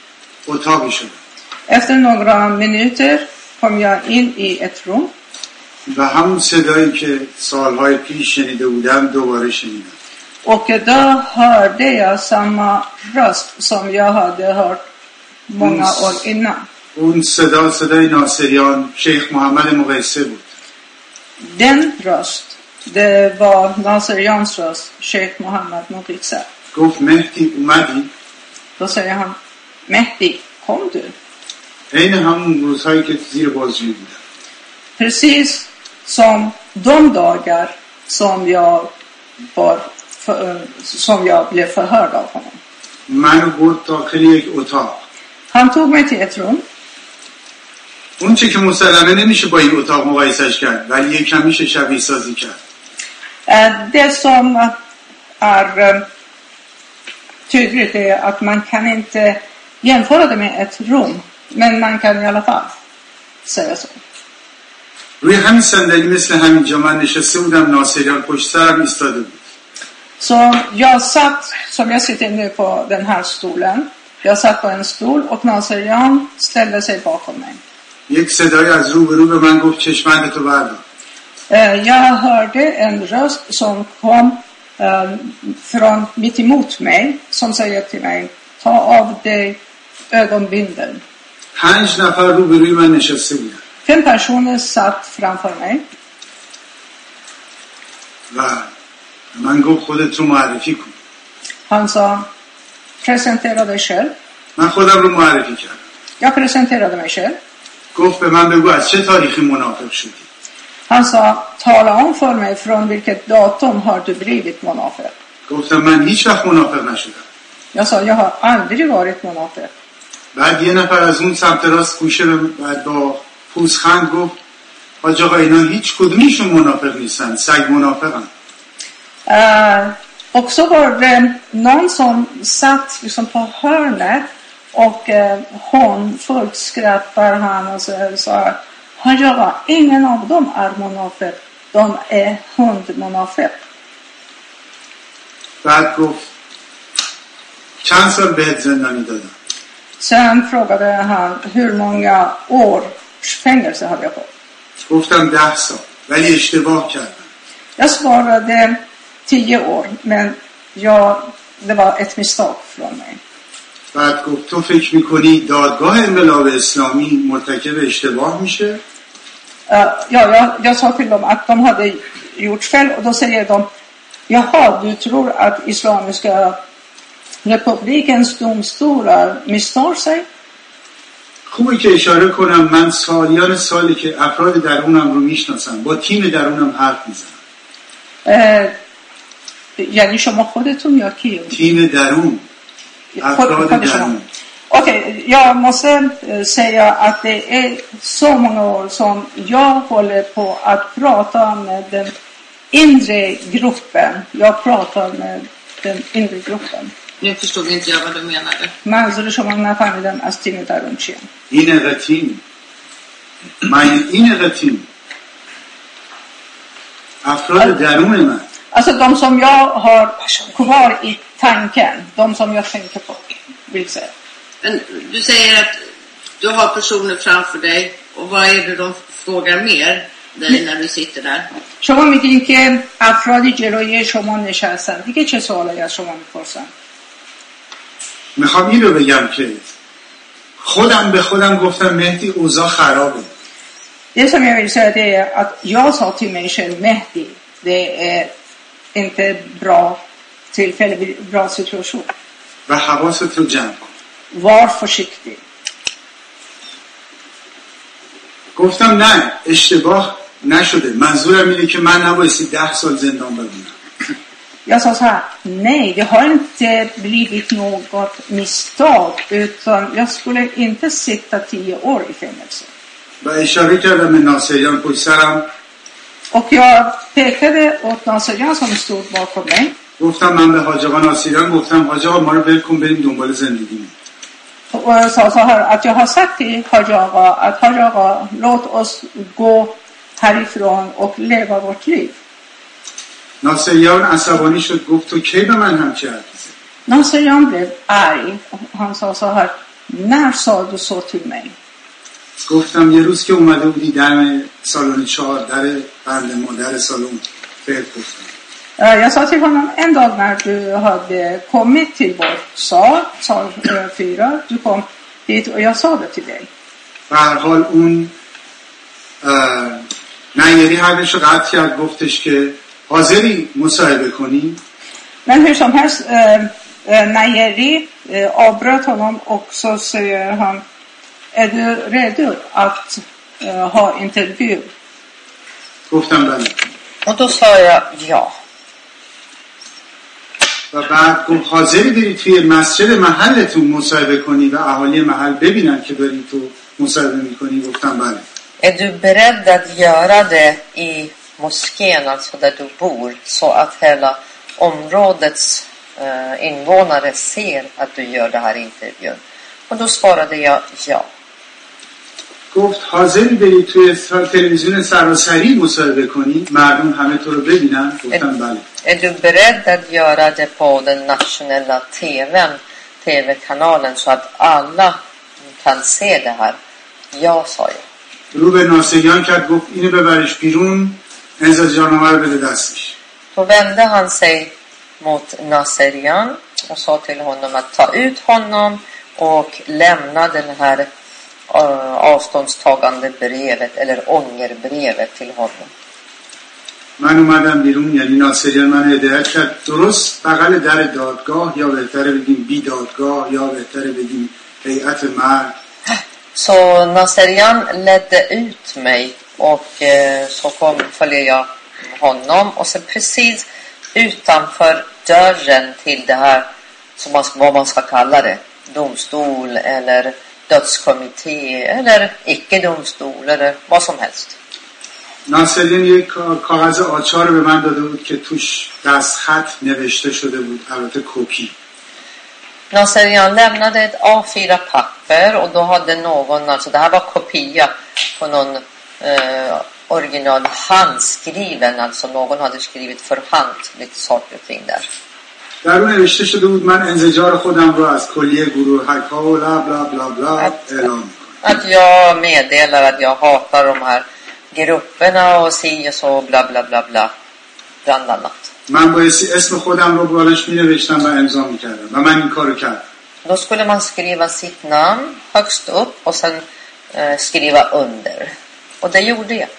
اتاقی شدم. Efter några minuter kom jag in i ett rum. و همون صدایی که سالهای پیش شنیده بودم دوباره شنیدم. Och då hörde jag samma röst som jag hade hört många år innan. اون صدا صدای ناصریان شیخ محمد مقیسه بود. Den röst, det var Naserians röst, Sheikh Mohammed Muqisa. گفت مهدی اومدی؟ Då säger han, Mehdi, kom du? عین همون روزهایی که زیر بازجویی بودم. Precis som de dagar som jag var för, som jag blev förhörd av honom. منو برد داخل یک اتاق. Han tog mig till ett rum. اون چه که مسلمه نمیشه با این اتاق مقایسش کرد، ولی یک کم میشه شبیه سازی کرد. Det som är tydligt är att man kan inte jämföra det med ett rum, men man kan i alla fall säga så. روی همین صندلی مثل همین جا من نشسته بودم، ناصریان پشت سرم ایستاده بود. Så jag satt, som jag sitter nu på den här stolen. Jag satt på en stol och Naserian ställde sig bakom mig. یک صدای از رو به رو به من گفت چشمندتو بردار. Jag hörde en röst som kom från mitt emot mig som säger till mig, ta av dig ögonbindeln. پنج نفر رو به روی من نشسته بودن. Fem personer satt framför mig. و من گفت خودت رو معرفی کن. Han sa, presentera dig själv. من خودم رو معرفی کردم. Jag presenterade mig själv. گفت به من بگو از چه تاریخی منافق شدی. Han sa, tala om för mig från vilket datum har du blivit munafiq. گفتم من هیچ وقت منافق نشدم. Jag sa, jag har aldrig varit munafiq. بعد یه نفر از اون سمت راست گوشه بعد با پوزخند گفت حاج آقا اینا هیچ کدومیشون منافق نیستن، سگ منافقن. Uh, och så var det någon som satt liksom på hörnet och uh, hon fullt skrattar han och så sa, Haja آقا ingen av dem är munafiq, de är hundmunafiq. بعد گفت چند سال بهت زندانی دادم. Sen frågade han hur många år fängelse hade jag fått. گفتم ده سال ولی اشتباه کردم. Jag svarade tio år, men jag, det var ett misstag från mig. بعد گفت تو فکر میکنی دادگاه انقلاب اسلامی مرتکب اشتباه میشه؟ Uh, ja, jag, jag sa till dem att de hade gjort fel och då säger de, jaha, du tror att Islamiska republikens domstolar misstar sig? خوبه که اشاره کنم من سالیان سالی که افراد درونم رو میشناسم، با تیم درونم حرف میزنم. یعنی شما خودتون یا کی؟ تیم درون، افراد درون. Okej, jag måste säga att det är så många år som jag håller på att prata med den inre gruppen. Jag pratar med den inre gruppen. Nu förstod inte jag vad du menade. منظور شما نفهمیدم از تیم درون چیه؟ این تیم. من این تیم. افراد درون من. Alltså de som jag har kvar i tanken, de som jag tänker på, vill säga. Men du säger att du har personer framför dig och vad är det de frågar mer dig när du sitter där? شما میگین که افرادی جلوی شما نشستن. دیگه چه سوالی از شما میپرسن؟ میخوام اینو بگم که خودم به خودم گفتم مهدی اوضاع خرابه. Det som jag vill säga det är att jag sa till mig själv, Mehdi, det är inte bra tillfälle, bra situation. و حواست رو جمع کن. Var försiktig. گفتم نه اشتباه نشده، منظورم اینه که من نبایستی ده سال زندان بمونم. Jag sa så här, nej, det har inte blivit något misstag, utan jag skulle inte sitta tio år i fängelse. و اشاره کردم به ناصریان پشت سرم. Och jag pekade åt Naserian som stod bakom mig. گفتم من به حاج آقا ناصریان گفتم حاج آقا ما رو ول کن بریم دنبال زندگیمون. Och jag sa så här att jag har sagt till Haji Aga att Haji Aga, låt oss gå härifrån och leva vårt liv. ناصریان عصبانی شد گفت تو کی به من همچی حرفی زدی؟ Naserian blev arg och han sa så här, när sa du så till mig? گفتم یه روز که اومده بودی دم سالن چهار در بند مادر سالن بهت گفتم. Jag sa till honom en dag när du hade kommit till vår sal, sal fyra, du kom dit och jag sa det till dig. به هر حال اون نیری حرفش رو قطع کرد، گفتش که حاضری مصاحبه کنی؟ Men hur som helst, Najeri avbröt honom och så säger han, är du redo att ha intervju? گفتم بله. Och då sa jag ja. و بعد گفت حاضری بری توی مسجد محلتون مصاحبه کنی و اهالی محل ببینن که داری تو مصاحبه میکنی؟ گفتم بله. Är du beredd att göra det i moskén, alltså där du bor, så att hela områdets eh, invånare ser att du gör det här intervjun? Och då svarade jag ja. گفت حاضری بری توی تلویزیون سراسری مصاحبه کنی مردم همه تو رو ببینن؟ گفتم بله. Är du beredd att göra det på den nationella tvn, tv-kanalen, så att alla kan se det här? Ja, sa jag. رو به ناصریان کرد، گفت اینو ببرش بیرون، انزجارنامه رو بده دستش. Då vände han sig mot Naserian och sa till honom att ta ut honom och lämna den här uh, avståndstagande brevet eller ångerbrevet till honom. من اومدم بیرون، یعنی ناصریان من هدایت کرد درست بغل در دادگاه، یا بهتره بگیم بی دادگاه، یا بهتره بگیم هیئت مرد. Så Naserian ledde ut mig och eh, så kom, följde jag honom och sen precis utanför dörren till det här som man, vad man ska kalla det, domstol eller dödskommitté eller icke-domstol eller vad som helst. ناصریان یک کاغذ آچار به من داده بود که توش دستخط نوشته شده بود، البته کپی. Naserian lämnade ett A fyra papper och då hade någon, alltså det här var kopia på någon eh, original handskriven, alltså någon hade skrivit för hand lite saker och ting där. در اون نوشته شده بود من انزجار خودم رو از کلیه گروه هکا و بلا بلا بلا بلا اعلام Att jag meddelar att jag hatar de här grupperna och si och så bla bla bla bla bland annat. من با اسم خودم رو بالش می نوشتم و امضا می کردم و من این کارو کردم. Då skulle man skriva sitt namn högst upp och sen eh, skriva under. Och det gjorde jag.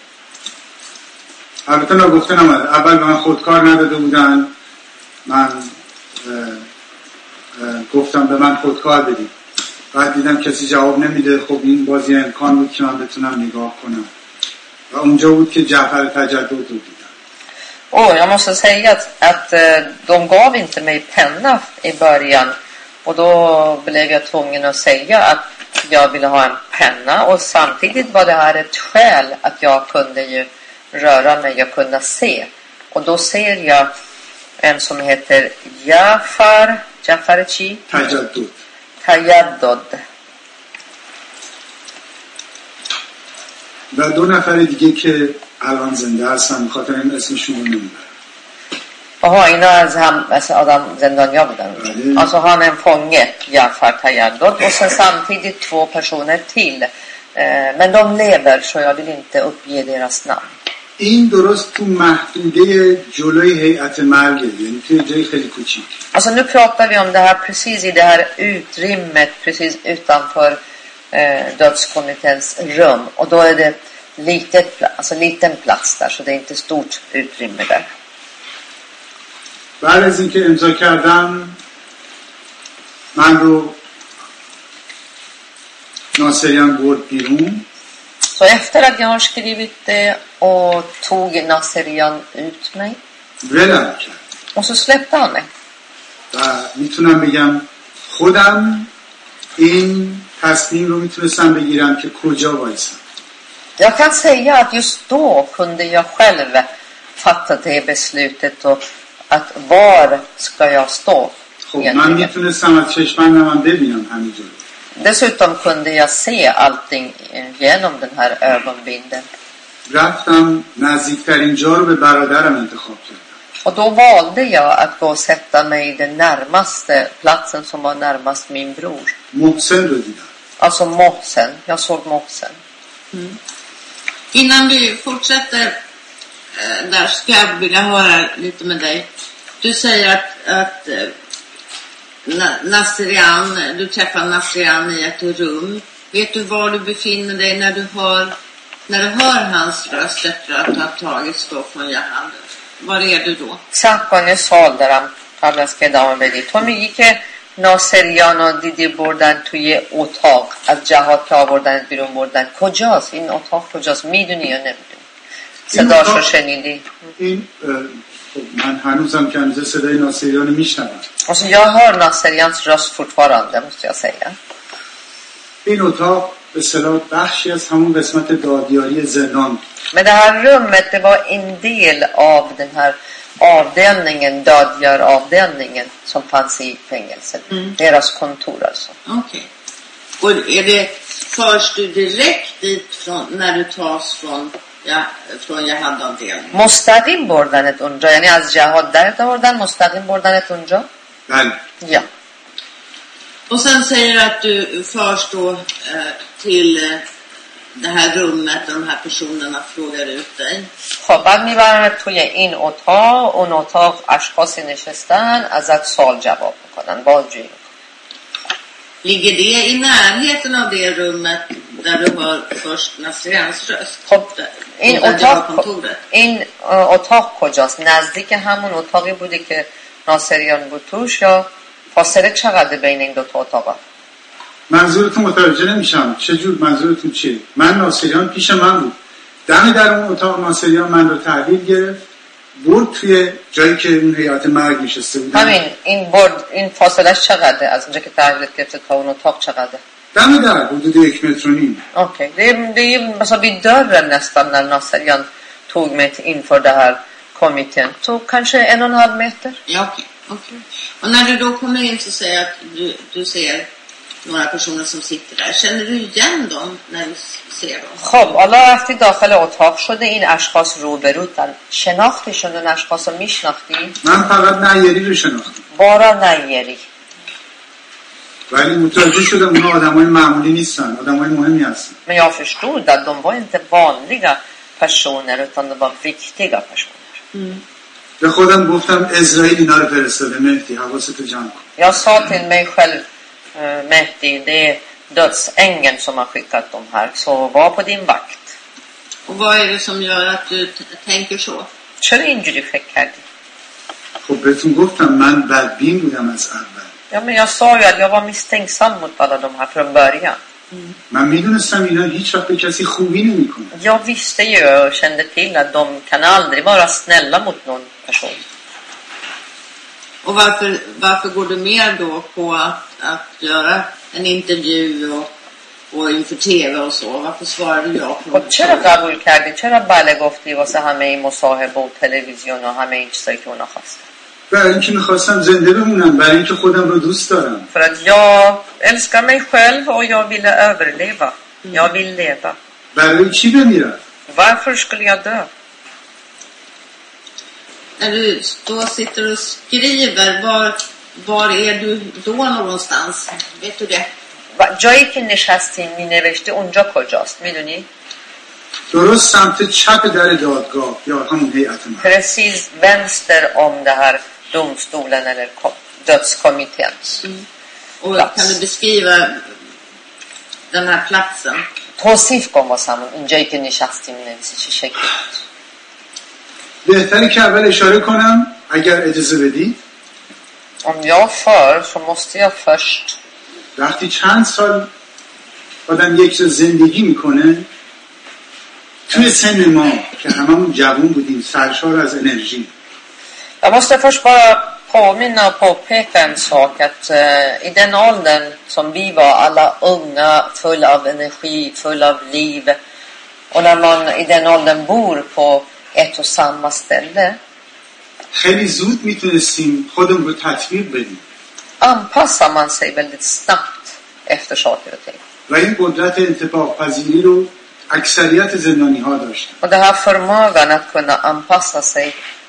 البته نگفته نمید. اول به من خودکار نداده بودن. من اه، اه، گفتم به من خودکار بدید. بعد دیدم کسی جواب نمیده. خب این بازی امکان بود که من بتونم نگاه کنم. و اونجا بود که جعفر تجدد رو دیدم. Och jag måste säga att, att de gav inte mig penna i början. Och då blev jag tvungen att säga att jag ville ha en penna. Och samtidigt var det här ett skäl att jag kunde ju röra mig och kunna se. Och då ser jag en som heter Jafar Jafarichi تجدد. Tajaddod. و دو نفر دیگه که الان زنده هستن، خاطر این اسمشون رو نمیبرم. Jaha, اینا از هم از آدم زندانیا بودن. بله. Alltså han är en fånge, Jafar Tajaddod, och sen samtidigt två personer till. Eh, men de lever så jag vill inte uppge deras namn. این درست تو محدوده جلوی هیئت مرگه، یعنی توی جای خیلی کوچیک. Alltså nu pratar vi om det här precis i det här utrymmet precis utanför eh, dödskommitténs rum, och då är det litet, alltså liten plats där, så det är inte stort utrymme där. بعد از اینکه امضا کردم من رو ناصریان برد بیرون. Så efter att jag har skrivit det och tog Naserian ut mig, ولم کرد. och så släppte han mig. و میتونم بگم خودم این تصمیم رو میتونستم بگیرم که کجا وایسم. Jag kan säga att just då kunde jag själv fatta det beslutet och att var ska jag stå. خب من میتونستم از چشمندم ببینم همینجوری. Dessutom kunde jag se allting genom den här ögonbinden. رفتم نزدیکترین جا رو به برادرم انتخاب کردم. Och då valde jag att gå och sätta mig i den närmaste platsen som var närmast min bror. محسن رو دیدم. Alltså Mohsen. Jag såg Mohsen. Mm. Innan vi fortsätter eh, där ska jag vilja höra lite med dig. Du säger att, att eh, Na- Nasrian, du träffar Nasrian i ett rum. Vet du var du befinner dig när du hör, när du hör hans röst efter att ha tagits då från Jahad? Var är du då? چند سال دارم قبل از که ادامه بدی. تو میگی که ناصریانو دیدی بردن توی اتاق از جهاد که آوردن بیرون بردن. کجاست این اتاق؟ کجاست؟ میدونی یا نمیدونی؟ صداشو شنیدی؟ این من هنوزم که هنوز صدای ناصریان میشنوم. Alltså jag hör Naserians röst fortfarande, måste jag säga. این اتاق به اصطلاح بخشی از همون قسمت دادیاری زندان. Men det här rummet, det var en del av den här avdelningen, dödgöravdelningen som fanns i fängelset. Mm. Deras kontor alltså. Okej. Okay. Och är det, förs du direkt dit från, när du tas från, ja, från Jahad-avdelningen? مستقیم بردنت اونجا، یعنی از جهاد درت آوردن مستقیم بردنت اونجا؟ بله. Ja. Och sen säger du att du förs då eh, till eh, det här rummet där de här personerna frågar ut dig. خب بعد میبرنت توی این اتاق، اون اتاق اشخاصی نشستن ازت سوال جواب میکنن، بازجویی میکنن. Ligger det i närheten av det rummet där du hör först Nasrians röst? خب این اتاق این اتاق کجاست؟ نزدیک همون اتاقی بودی که ناصریان بود توش یا فاصله چقدر بین این دو تا اتاقا؟ منظورتون متوجه نمیشم. چجور منظورتون چیه؟ من ناصریان پیش من بود. دم در اون اتاق ناصریان من رو تحویل گرفت برد توی جایی که اون هیئت مرگ نشسته بود. همین این برد این فاصلهش چقدره از اونجا که تحویل گرفت تا اون اتاق چقدره؟ دم در حدود یک متر و نیم. Okej, det är det är alltså vid dörren nästan när Nasrian tog mig inför det här kommittén. Så kanske en och en halv meter. Ja, okej. Okay. Och när du då kommer in så säger att du, du ser några personer som sitter där. Känner du igen dem när du ser dem? خب حالا وقتی داخل اتاق شده این اشخاص روبروتن، شناختیشون اون اشخاص رو میشناختی؟ من فقط نیری رو شناختم. bara نیری. ولی متوجه شدم اونا آدمای معمولی نیستن، آدمای مهمی هستن. Men jag förstod att de var inte vanliga personer utan de var viktiga personer. Mm. به خودم گفتم اسرائیل اینا رو فرستاده مهدی حواستو جمع کن. Jag sa till mig själv uh, Mehdi, det är dödsängeln som har skickat dem här, så var på din vakt. Och vad är det som gör att du t- tänker så? چرا اینجوری فکر کردی؟ خب بهتون گفتم من بدبین بودم از اول. Ja, men jag sa ju att jag var misstänksam mot alla de här från början. Mm. من میدونستم اینا هیچ وقت به کسی خوبی نمیکنن. Jag visste ju och kände till att de kan aldrig vara snälla mot någon person. Och varför, varför går du mer då på att, att göra en intervju och, och inför tv och så? Varför svarar du ja på خب چرا قبول کردی؟ چرا بله گفتی واسه همه این مصاحبه و تلویزیون و همه این چیزایی که اونا خواستن؟ برای اینکه میخواستم زنده بمونم، برای اینکه خودم رو دوست دارم. För att jag älskar mig själv och jag ville överleva. Jag vill leva. برای چی بمیرم؟ Varför skulle jag dö? När du då sitter och skriver, var, var är du då någonstans? Vet du det? جایی که نشستی می نوشته اونجا کجاست میدونی؟ درست سمت چپ در دادگاه یا همون هیئت مرگ. Precis vänster om det här domstolen eller dödskommittén. Mm. Och kan du beskriva den här platsen? توصیف کن واسمون اینجایی که نشستی می نویسی چه شکلی بود؟ بهتره که اول اشاره کنم اگر اجازه بدی. Om jag för så måste jag först. وقتی چند سال آدم یک جا زندگی میکنه توی سن ما که هممون جوان بودیم سرشار از انرژی. Jag måste först bara påminna och påpeka en sak att uh, i den åldern som vi var alla unga, full av energi, full av liv, och när man i den åldern bor på ett och samma ställe خیلی زود میتونستیم خودمون رو تطبیق بدیم. anpassar man sig väldigt snabbt efter saker och ting. و این قدرت انطباق پذیری رو اکثریت زندانی ها داشتن. Och det här förmågan att kunna anpassa sig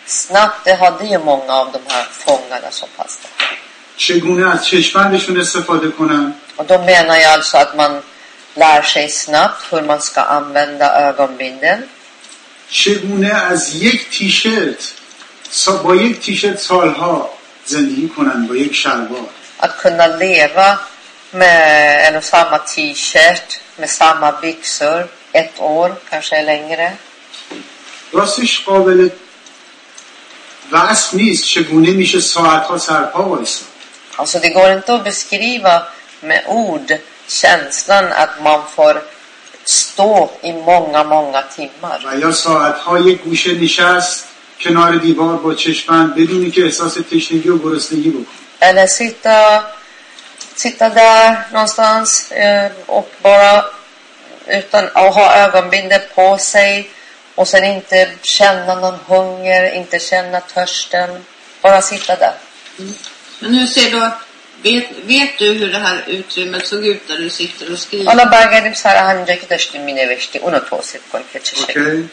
snabbt. Det hade ju många av de här fångarna som fastnade. چگونه از چشمندشون استفاده کنن. Och då menar jag alltså att man lär sig snabbt hur man ska använda ögonbinden. چگونه از یک تیشرت با یک تیشرت سالها زندگی کنن با یک شلوار. Att kunna leva med en och samma t-shirt, med samma byxor, ett år, kanske längre. راستش قابل وصف نیست چگونه میشه ساعتها سرپا وایساد. Alltså det går inte att beskriva med ord känslan att man får stå i många, många timmar. و یا ساعتها یک گوشه نشست کنار دیوار با چشمند بدونی که احساس تشنگی و گرسنگی بکنه. Eller sitta, sitta där någonstans eh, och bara utan att ha ögonbindel på sig och sen inte känna någon hunger, inte känna törsten, bara sitta där. Mm. Men hur ser du, vet, vet du hur det här utrymmet såg ut där du sitter och skriver? حالا برگردیم سر همینجا که داشتیم می نوشتی اونو توصیف کن که چه شکلی.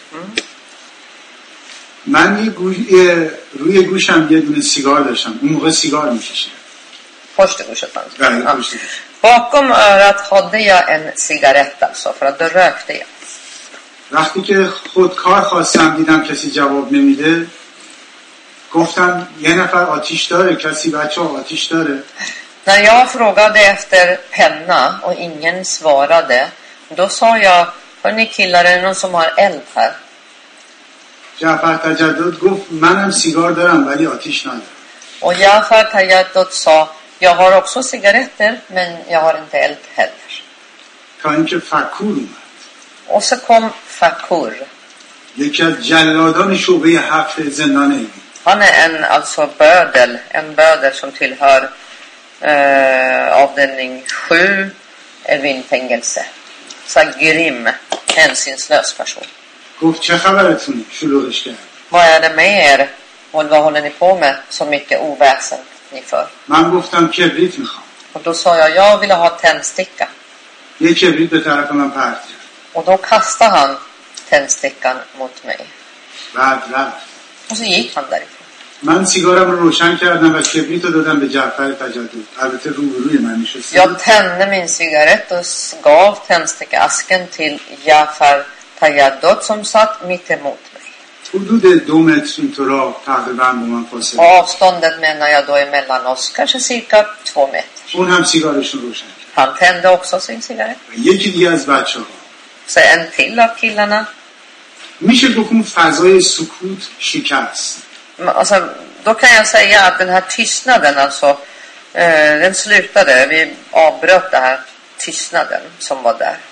من یه گوش... روی گوشم یه دونه سیگار داشتم. اون موقع سیگار میکشیدم. Påst gushet man. بله پشت گوش. Bakom örat hade jag en cigarett alltså för att då rökte jag. وقتی که خودکار خواستم دیدم کسی جواب نمیده گفتم یه نفر آتیش داره کسی بچه‌ها آتیش داره. När jag frågade efter penna och ingen svarade, då sa jag, hörni killar, är det någon som har eld här? جعفر تجدد گفت منم سیگار دارم ولی آتیش ندارم. Och Jafar Tajaddud sa, jag har också cigaretter men jag har inte eld heller. تا اینکه فکور اومد. Och så kom Fakur. یکی از جلادان شعبه هفت زندان ایوین. Han är en alltså bödel, en bödel som tillhör eh, avdelning sju Evin-fängelse. Så grym, hänsynslös person. گفت چه خبرتونه؟ شلوغش کرد. Vad är det med er? Och vad håller ni på med så mycket oväsen ni för? من گفتم کبریت میخوام. Och då sa jag, jag ville ha tändsticka. یه کبریت به طرف من پرت کرد. Och då kastade han tändstickan mot mig. بعد رفت. Och så gick han därifrån. من سیگارم رو روشن کردم و کبریت رو دادم به جعفر تجدد. البته روبروی من نشسته. Jag tände min cigarett och gav tändstickeasken till Jafar Tajaddud som satt mitt emot mig. حدود دو متر اینطورا تقریبا با من فاصله. Avståndet menar jag då emellan oss, kanske cirka två meter. اون هم سیگارش رو روشن کرد. Han tände också sin cigarett. یکی دیگه از بچه‌ها. Så en till av killarna. میشه گفت اون فضای سکوت شکست. Alltså, då kan jag säga att den här tystnaden alltså, eh, den slutade. Vi avbröt den här tystnaden som var där.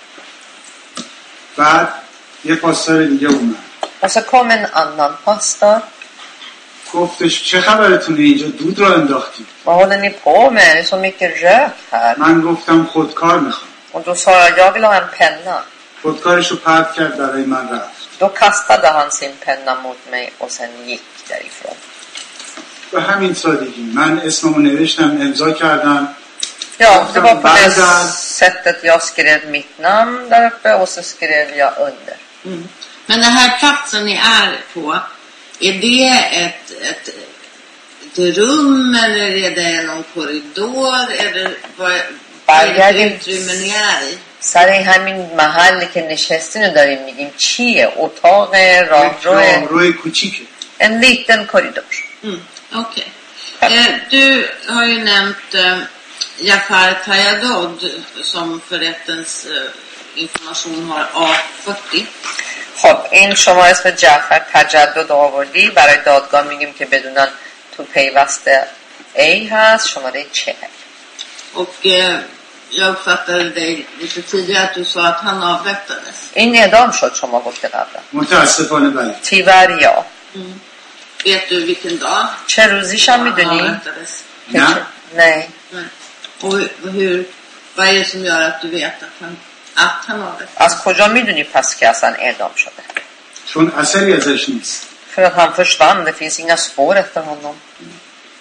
بعد یه پاسدار دیگه اومد. Och så kom en annan pastor. گفتش چه خبرتونه اینجا دود را انداختی؟ Vad håller ni på med? Det är så mycket rök här. من گفتم خودکار میخوام. Och då sa jag, jag vill ha en penna. خودکارشو پرت کرد برای من رفت. Då kastade han sin penna mot mig och sen gick därifrån. به همین سادگی من اسممو نوشتم امضا کردم. Ja, det var på det sättet jag skrev mitt namn där uppe och så skrev jag under. Mm. Men den här platsen ni är på, är det ett, ett, ett rum eller är det någon korridor? Är det, vad, vad är det utrymme ni är i? سر همین محلی که نشستین رو داریم میگیم چیه؟ اتاق راهرو روی کوچیکه. En liten korridor. Mm, okej. Okay. Eh, du har ju nämnt eh, Jafar Tajaddud som för rättens eh, information har A fyrtio. خب این شما اسم جعفر تجدد آوردی، برای دادگاه میگیم که بدونن تو پیوسته A هست، شماره چهل. Och eh, jag uppfattade dig lite tidigare att du sa att han avrättades. این اعدام شد شما گفته قبلا. متاسفانه بله. Tyvärr ja. Mm. Vet du vilken dag? چه روزیش هم میدونی؟ avrättades? نه. Nej. Nej. Och hur, vad är det som gör att du vet att han, att han avrättades? از کجا میدونی پس که اصلا اعدام شده؟ چون اثری ازش نیست. För att han försvann, det finns inga spår efter honom. Mm.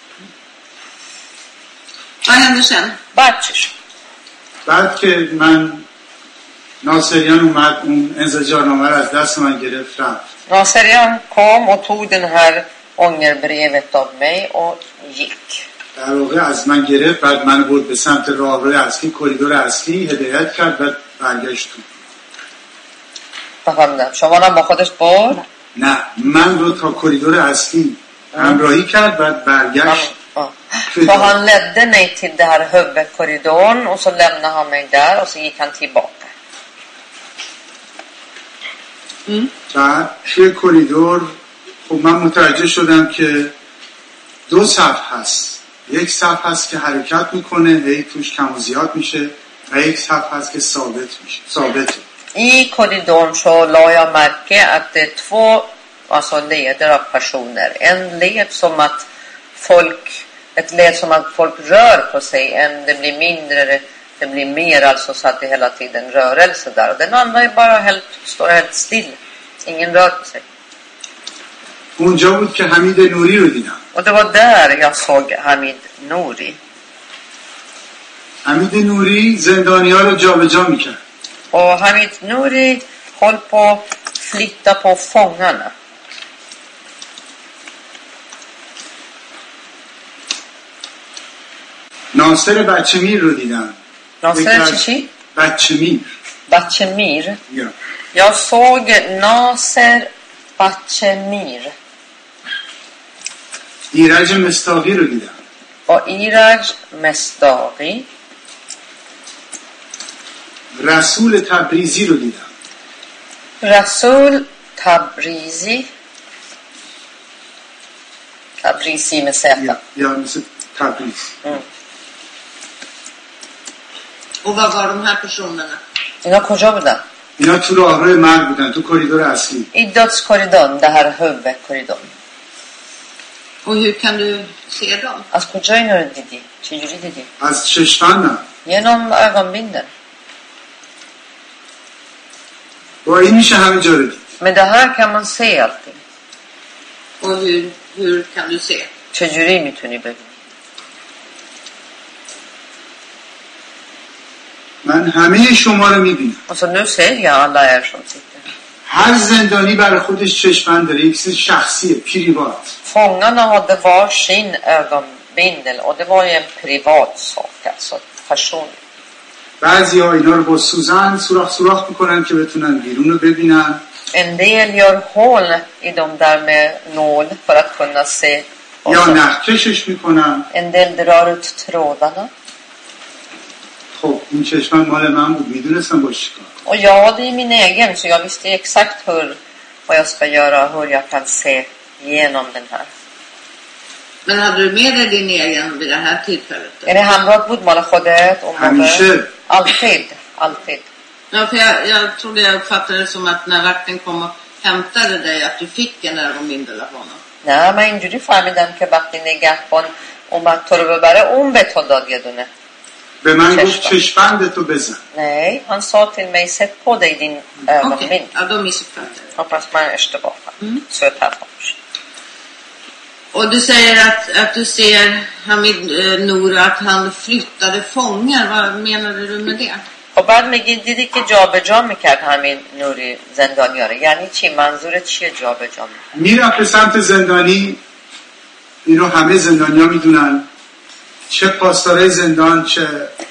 Vad hände sen? بعدش بعد که من ناصریان اومد اون انزجارنامه رو از دست من گرفت رفت. ناصریان kom och tog den här ångerbrevet av mig och gick. در واقع از من گرفت، بعد من برد به سمت راهروی اصلی، کریدور اصلی هدایت کرد، بعد برگشت تو. فهمیدم. شما را با خودش برد؟ نه، من رو تا کریدور اصلی همراهی کرد، بعد برگشت. Så han ledde mig till den här huvudkorridoren och så lämnade han mig där och så gick han tillbaka. Mm. بعد توی کریدور خب من متوجه شدم که دو صف هست. یک صف هست که حرکت میکنه، هی توش کم و زیاد میشه، و یک صف هست که ثابت میشه. ثابته. I korridoren så la jag märke att det är två alltså leder av personer. En led som att folk, ett led som att folk rör på sig, en det blir mindre, det blir mer alltså så att det hela tiden rörelse där. Och den andra är bara helt, står helt still. Ingen rör på sig. اونجا بود که حمید نوری رو دیدم. Och det var där jag såg Hamid Nouri. حمید نوری زندانی‌ها رو جابجا می‌کرد. Och Hamid Nouri höll på att flytta på fångarna. ناصر بچه‌میر رو دیدم. ناصر چی؟ بچه‌میر. بچه‌میر. Ja. Jag såg Nasser Bachemir. ایرج مصداقی رو دیدم. Och Iraj Mestaghi. رسول تبریزی رو دیدم. Rasul Tabrizi. Tabrizi med Z. یا, یا مثل تبریز. Mm. Och vad var de här personerna? اینا کجا بودن؟ اینا تو راهروی مرگ بودن، تو کریدور اصلی. I dödskorridoren, det här huvudkorridoren. Och hur kan du se dem? از کجا اینا رو دیدی؟ چجوری دیدی؟ از چشمندم. Genom ögonbindeln. با این میشه همه جا رو دید. Men det här kan man se alltid. Och hur, hur kan du se? چجوری میتونی ببینی؟ من همه شما رو میبینم. Och så nu ser jag alla er som sitter. هر زندانی برای خودش چشمند داره، یک چیز شخصیه، پریوات. Fångarna hade var sin ögonbindel och det var ju en privat sak, alltså personligt. بعضی ها اینا رو با سوزن سوراخ سوراخ میکنن که بتونن بیرون رو ببینن. En del gör hål i dem där med nål för att kunna se. یا نخکشش میکنن. En del drar ut trådarna. خب این چشمند مال من بود، میدونستم باش چیکار. Och jag hade i min egen, så jag visste exakt hur, vad jag ska göra, hur jag kan se igenom den här. Men hade du med dig din egen vid det här tillfället? Är det همراه بود مال خودت؟ همیشه. Alltid, alltid. Ja, för jag, jag trodde jag uppfattade det som att när vakten kom och hämtade dig att du fick en ögonbindel av honom. نه من اینجوری فهمیدم که وقتی نگهبان اومد تو رو ببره اون به تو داد یه دونه. به من گفت چشمندتو بزن. Nej, han sa till mig sätt på dig din ögonbind. Okej, ja då missuppfattade jag. Hoppas man är اشتباه. Mm. Så jag tar först. Och du säger att, att du ser Hamid eh, Nouri att han flyttade fångar. Vad menade du med det? خب بعد میگی دیدی که جابجا میکرد همین نوری زندانیا رو. یعنی چی؟ منظورت چیه جابجا میکرد؟ میرفت به سمت زندانی. اینو همه زندانیا میدونن. چه پاسدارای زندان، چه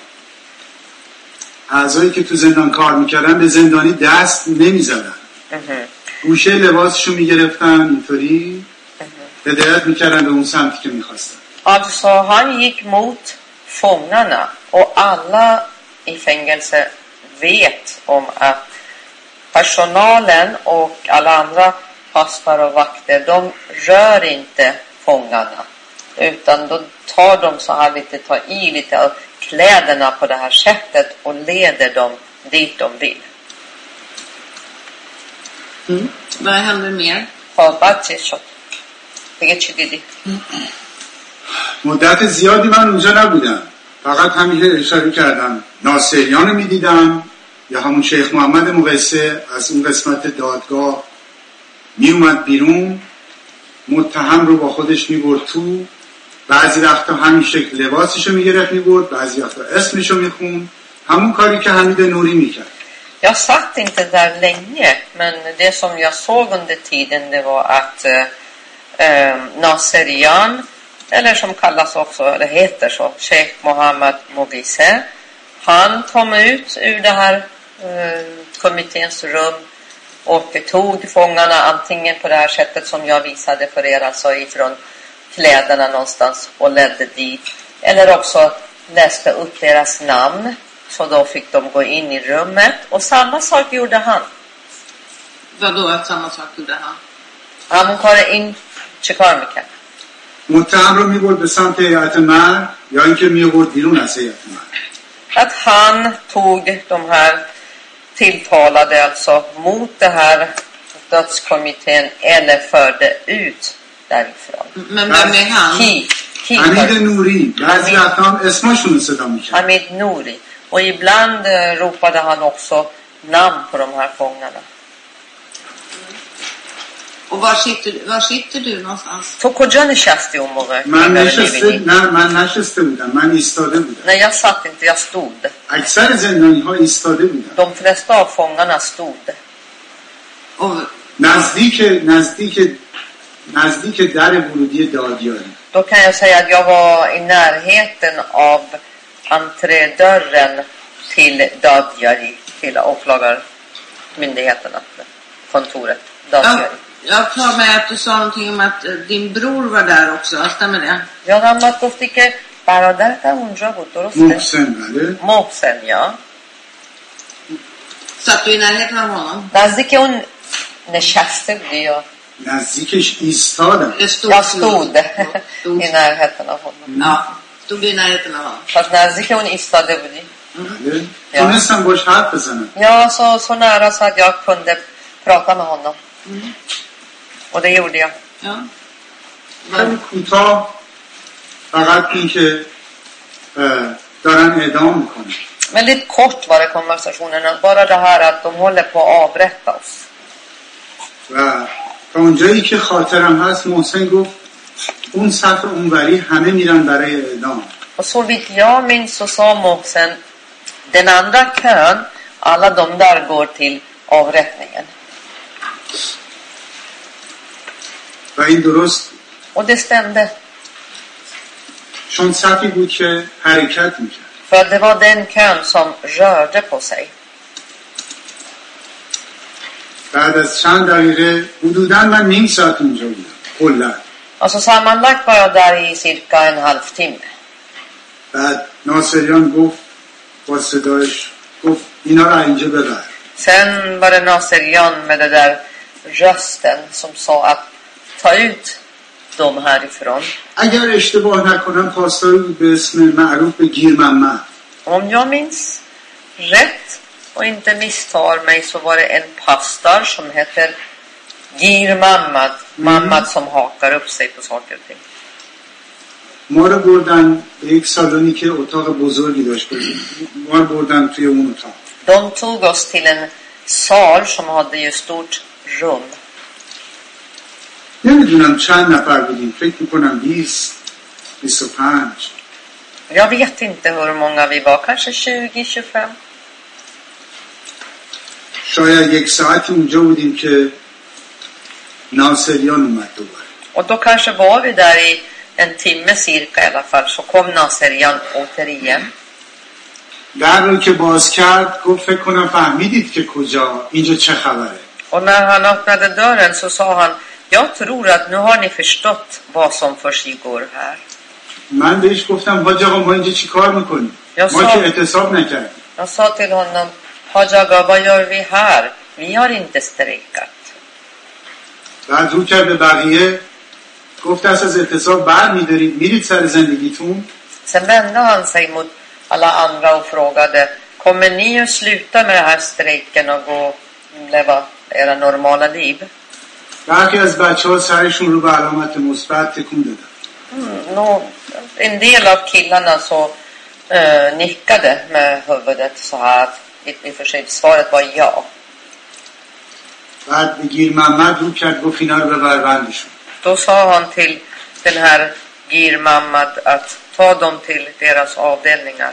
اعضایی که تو زندان کار میکردن به زندانی دست نمیزدن. گوشه لباسشو میگرفتن اینطوری هدایت میکردن به اون سمتی که میخواستن. Alltså han gick mot fångarna och alla i fängelse vet om att personalen och alla andra pastor och vakter, de rör inte fångarna. Utan då tar de så här lite, tar i lite av kläderna på det här sättet och leder dem dit de vill. Mm. Vad händer mer? خب بعد چی شد؟ دیگه چی دیدی؟ مدت زیادی من اونجا نبودم، فقط همین اشاره کردم ناصریان رو میدیدم یا همون شیخ محمد مقیسه از اون قسمت دادگاه می اومد بیرون، متهم رو با خودش می برد تو، بعضی وقتا همین شکل لباسشو می گرفت می برد، بعضی وقتا اسمشو می خون، همون کاری که حمید نوری می کرد. Jag satt inte där länge, men det som jag såg under tiden det var att eh, Naserian, eller som kallas också, eller heter så, Sheikh Mohammed Moghise. Han kom ut ur det här eh, kommitténs rum och tog fångarna antingen på det här sättet som jag visade för er, alltså ifrån kläderna någonstans och ledde dit, eller också läste upp deras namn, så då fick de gå in i rummet, och samma sak gjorde han. Vadå att samma sak gjorde han? Han kare in Chikarmika. متهم رو میبرد به سمت هیئت مرگ یا اینکه میبرد بیرون از هیئت مرگ؟ Att han tog de här tilltalade alltså mot det här dödskommittén eller förde ut därifrån. Men vem är han? Ki, ki, حمید نوری بعضی وقتا هم اسمشون رو صدا میکرد. Hamid Nouri. Och ibland eh, ropade han också namn på de här fångarna. Och var sitter, var sitter du någonstans? تو کجا نشستی اون موقع؟ من نشسته نه من نشسته بودم، من ایستاده بودم. Nej, jag satt inte, jag stod. اکثر زندانی ها ایستاده بودن. De flesta av fångarna stod. Och نزدیک نزدیک نزدیک در ورودی دادیاری. Då kan jag säga att jag var i närheten av entrédörren till Dadjari, till åklagarmyndigheterna, kontoret Dadjari. jag, jag har med att du sa någonting om att eh, din bror var där också, stämmer det? یادم گفتی که برادرت اونجا بود، درسته؟ محسن بله. محسن، ja. Satt du i närheten av honom? نزدیک اون نشسته بودی یا؟ نزدیکش ایستادم. Det stod, Jag stod stod. i närheten av honom. Ja, stod du i närheten av honom? Fast نزدیک اون ایستاده بودی؟ بله. Ja. تونستم باش حرف بزنم. Ja, så, så nära så att jag kunde prata med honom. Mm. Och det gjorde jag. Ja. خیلی کوتاه فقط این که اه، دارن اعدام میکنن. Väldigt kort var det konversationerna. Bara det här att de håller på att avrätta oss. و تا اونجایی که خاطرم هست محسن گفت اون صف اونوری همه میرن برای اعدام. Och så vitt jag minns så sa Mohsen, den andra kön, alla de där går till avrättningen. و این درست Och det stämde. چون صفی بود که حرکت میکرد. För det var den kön som rörde på sig. بعد از چند دقیقه حدوداً من نیم ساعت اونجا بودم کلا. Alltså sammanlagt var jag där i cirka en halvtimme. بعد ناصریان گفت با صدایش گفت اینا رو اینجا ببر. Sen var det Naserian med det där rösten som sa att ta ut dem härifrån. اگر اشتباه نکنم پاسداری بود به اسم معروف به گیر محمد. Om jag minns rätt och inte misstar mig så var det en pastor som heter Gir Mahmad. Mahmad som hakar upp sig på saker och ting. ما رو بردن به یک سالونی که اتاق بزرگی داشت. ما رو بردن توی اون اتاق. De tog oss till en sal som hade ju stort rum. نمیدونم چند نفر بودیم، فکر میکنم بیست بیست و پنج. Jag vet inte hur många vi var, kanske tjugo tjugofem. شاید یک ساعتی اونجا بودیم که ناصریان اومد دوباره. Och då kanske var vi där i en timme cirka i alla fall, så kom Naserian återigen. در رو که باز کرد گفت فکر کنم فهمیدید که کجا اینجا چه خبره. Och när han öppnade dörren så sa han, jag tror att nu har ni förstått vad som försiggår här. من بهش گفتم حاج آقا ما اینجا چی کار میکنیم؟ Jag ما sa, که اعتصاب نکردیم. jag sa till honom, Haj Aga, vad gör vi här? Vi har inte strejkat. بعد رو کرد به بقیه گفت دست از اعتصاب بر میدارید میرید سر زندگیتون. Sen vände han sig mot alla andra och frågade, kommer ni att sluta med den här strejken och gå och leva era normala liv? برخی از بچه ها سرشون رو به علامت مثبت تکون دادن. Mm, no, en del av killarna så uh, nickade med huvudet så här att i, i för sig svaret var ja. بعد به گیر محمد رو کرد گفت اینا رو ببر بندشون. Då sa han till den här Gir Mahmad att ta dem till deras avdelningar.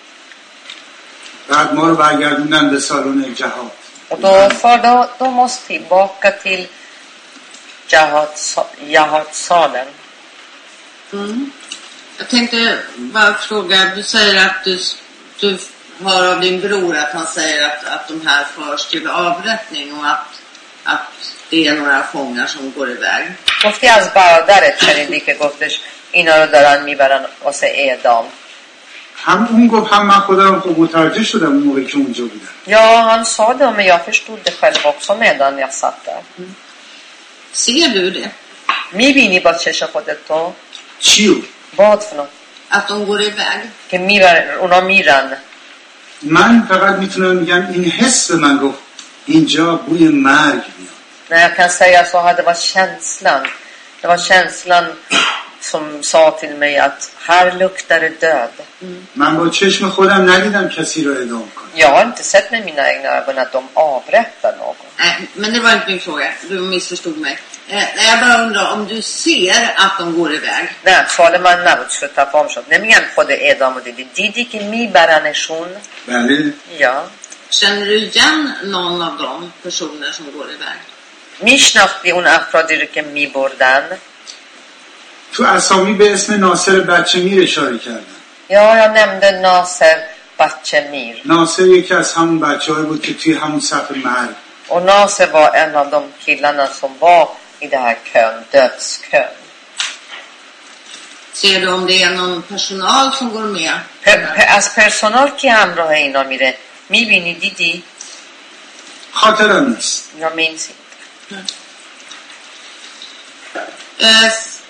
بعد ما رو برگردوندن به سالن جهاد. Och då förde de oss tillbaka till Jahadsalen. Mm. Jag tänkte bara fråga, du säger att du, du hör av din bror att han säger att, att de här förs till avrättning och att, att det är några fångar som går iväg. گفتی از برادرت شنیدی که گفتش اینا رو دارن میبرن واسه اعدام. هم اون گفت هم من خودم خب متوجه شدم اون موقعی که اونجا بودم. Ja, han sa det, men jag förstod det själv också medan jag satt där. Mm. Ser du det? میبینی با چشم خودت تو؟ چیو؟ vad för något? Att de går iväg? که میبرن، اونا میرن. من فقط میتونم میگم این حس به من گفت اینجا بوی مرگ میاد. När jag kan säga så här, det var känslan. Det var känslan som sa till mig att här luktar det död. Mm. من با چشم خودم ندیدم کسی را اعدام کنه. Jag har inte sett med mina egna ögon att de avrättar någon. Nej, men det var inte min fråga. Du missförstod mig. Eh, jag bara undrar om du ser att de går iväg. نه، سوال من نبود، شد تفاهم شد. نمیگم خود اعدامو دیدی، دیدی که میبرنشون. بله. یا. Känner du igen någon av de personer som går iväg? میشناختی اون افرادی رو که میبردن؟ تو اسامی به اسم ناصر بچه میر اشاره کردن. یا jag nämnde Nasser Bachemir. ناصر یکی از همون بچه‌های بود که توی همون صف مرگ. Och Nasser var en av de killarna som var i det här kön, dödskön. Ser du om det är någon personal som går med? از personal که همراه اینا میره میبینی دیدی؟ خاطرم نیست. Jag minns inte. Eh,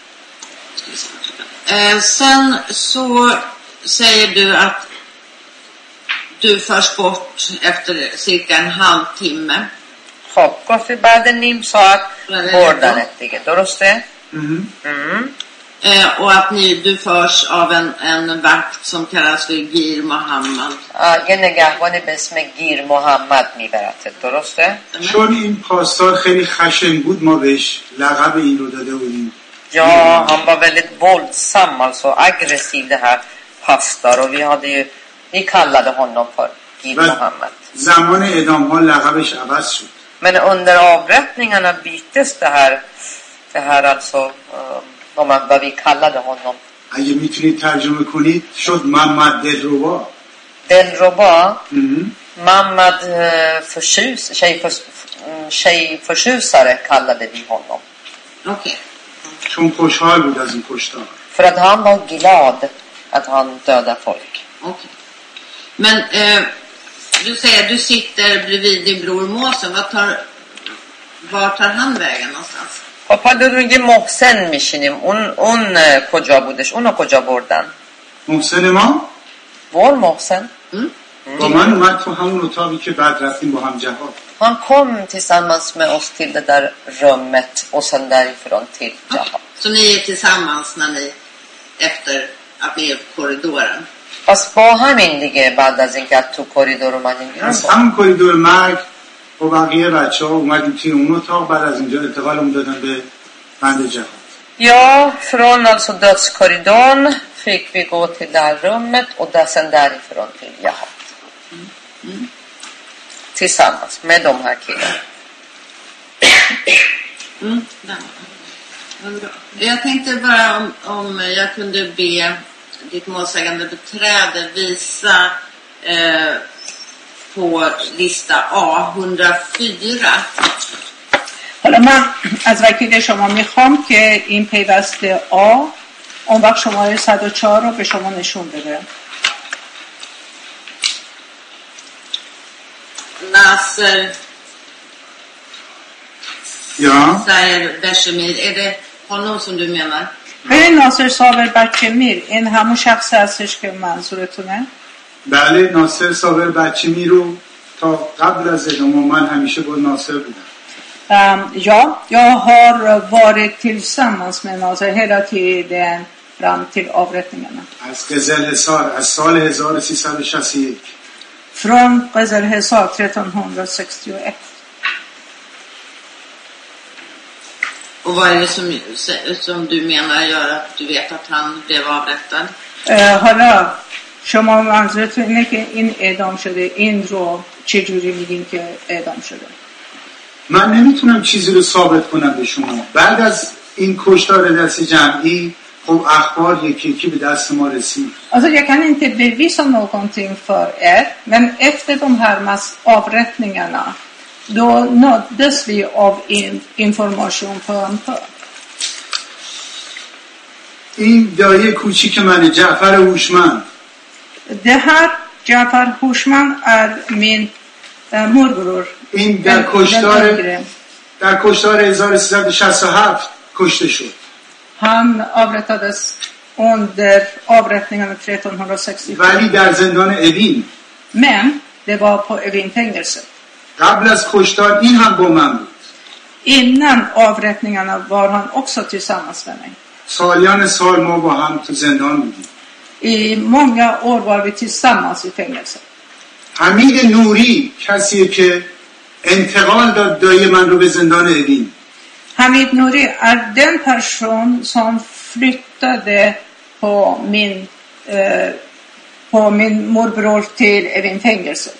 eh, sen så säger du att du förs bort efter cirka en halvtimme. خب گفتی بعد نیم ساعت بردنت دیگه، درسته؟ Mm. Mm. Eh, och att ni, du förs av en, en vakt som kallas för Gir Mohammad. یه نگهبانی به اسم گیر محمد میبرد، درسته؟ چون این پاسدار خیلی خشن بود ما بهش لقب این رو داده بودیم. Ja, han var väldigt våldsam, alltså aggressiv, det här pastor, och vi hade ju, vi kallade honom för Gir Mohammad. زمان اعدام ها لقبش عوض شد. Men under avrättningarna byttes det här, det här alltså, om man, vad vi kallade honom. اگه میتونید ترجمه کنید شد محمد دلربا. Delroba. Mamad förtjus, tjejförs, tjejförstusare kallade vi honom. Okej. Okay. چون خوشحال بود از این کشتار. För att han var glad att han dödade folk. Okej. Okay. Men eh, du säger att du sitter bredvid din bror Måsen. Vad tar, var tar han vägen någonstans? خب حالا میگه محسن میشینیم، اون اون کجا بودش؟ اونو کجا بردن؟ محسن ما؟ vår محسن؟ با من اومد تو همون اتاقی که بعد رفتیم با هم جهاد. Han kom tillsammans med oss till det där rummet och sen därifrån till Jahad. Så ni är tillsammans när ni efter att ni är på korridoren? پس با همین دیگه بعد از اینکه تو کریدور اومدیم از همون کریدور مرگ و بقیه بچه ها اومدیم توی اون اتاق، بعد از اینجا انتقالمون دادن به بند جهاد. Ja, från alltså dödskorridoren fick vi gå till det här rummet och där, sen därifrån till Jahad. Mm. Mm. Tillsammans med de här killarna. Mm, jag tänkte bara om, om jag kunde be ditt målsägande beträde visa eh, på lista A hundrafyra. حالا من از وکیل شما میخوام که این پیوسته آ اون وقت شماره صد و چهار رو به شما نشون بده. Nasser Ja. Sayer Beshemir, är det honom som du menar? این ناصر صابر بچه میر این همون شخص هستش که منظورتونه؟ بله، ناصر صابر بچه میر رو تا قبل از اعدام من همیشه با ناصر بودم. Um, ja, jag har varit tillsammans med Nasser hela tiden fram till avrättningarna. از قزل حصار از سال هزار و سیصد و شصت و یک. Från Qazal Hisar trettonhundrasextioett. Och vad är det som, som du menar gör att du vet att han blev avrättad? حالا شما منظورتون اینه که این اعدام شده، این رو چجوری میگین که اعدام شده؟ من نمیتونم چیزی رو ثابت کنم به شما. بعد از این کشتار دست جمعی خب اخبار یکی یکی به دست ما رسید. Alltså jag kan inte bevisa någonting för er, men efter de här massavrättningarna då nåddes vi av in, information på antal. این دایی کوچیک منه، جعفر هوشمند. Det här Jafar Hushman är min äh, morbror. این در کشتار در کشتار هزار و سیصد و شصت و هفت کشته شد. Han avrättades under avrättningarna tretton sextiofem. ولی در زندان اوین. Men det var på Evin-fängelset. قبل از کشتار این هم با من بود. Innan avrättningarna var han också tillsammans med mig. سالیان سال ما با هم تو زندان بودیم. I många år var vi tillsammans i fängelset. حمید نوری کسیه که انتقال داد دایی من رو به زندان اوین. Hamid Nouri är den person som flyttade på min eh, på min morbror till Evin-fängelset.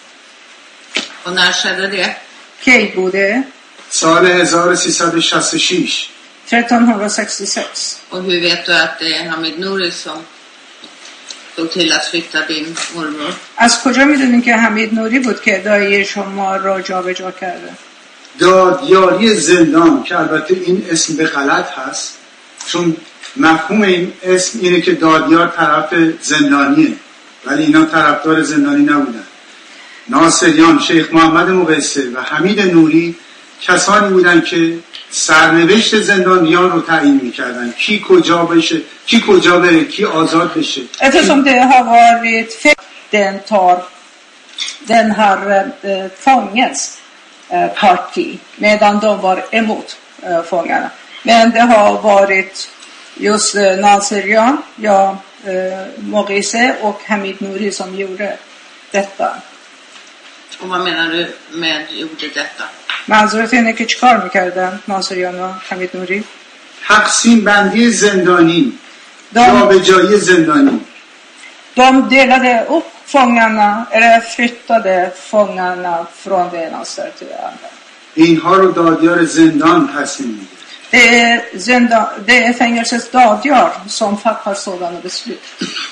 Och när skedde det? Kej bodde سال هزار و سیصد و شصت و شش. tretton sextiosex. Och hur vet du att det är Hamid Nouri som tog till att flytta din morbror? از کجا میدونین که حمید نوری بود که دایی شما را جابجا کرده؟ دادیاری زندان که البته این اسم به غلط هست، چون مفهوم این اسم اینه که دادیار طرف زندانیه، ولی اینا طرفدار زندانی نبودن. ناصریان، شیخ محمد مقیسر و حمید نوری کسانی بودن که سرنوشت زندانیان رو تعیین میکردن، کی کجا بشه، کی کجا بره، کی آزاد بشه. Eftersom det har varit den tar den här eh, fångens eh, parti medan de var emot eh, fångarna. Men det har varit just eh, Naserian, ja, eh, Morise och Hamid Nouri som gjorde detta. Och vad menar du med gjorde detta? منظورت اینه که چیکار میکردن ناصریان و حمید نوری؟ تقسیم بندی زندانی، جابجایی زندانی. De delade upp fångarna eller flyttade fångarna från det ena stället till det andra. اینها رو دادیار زندان تصمیم میگیره. Det är, zindan, det är fängelsets dagjar som fattar sådana beslut.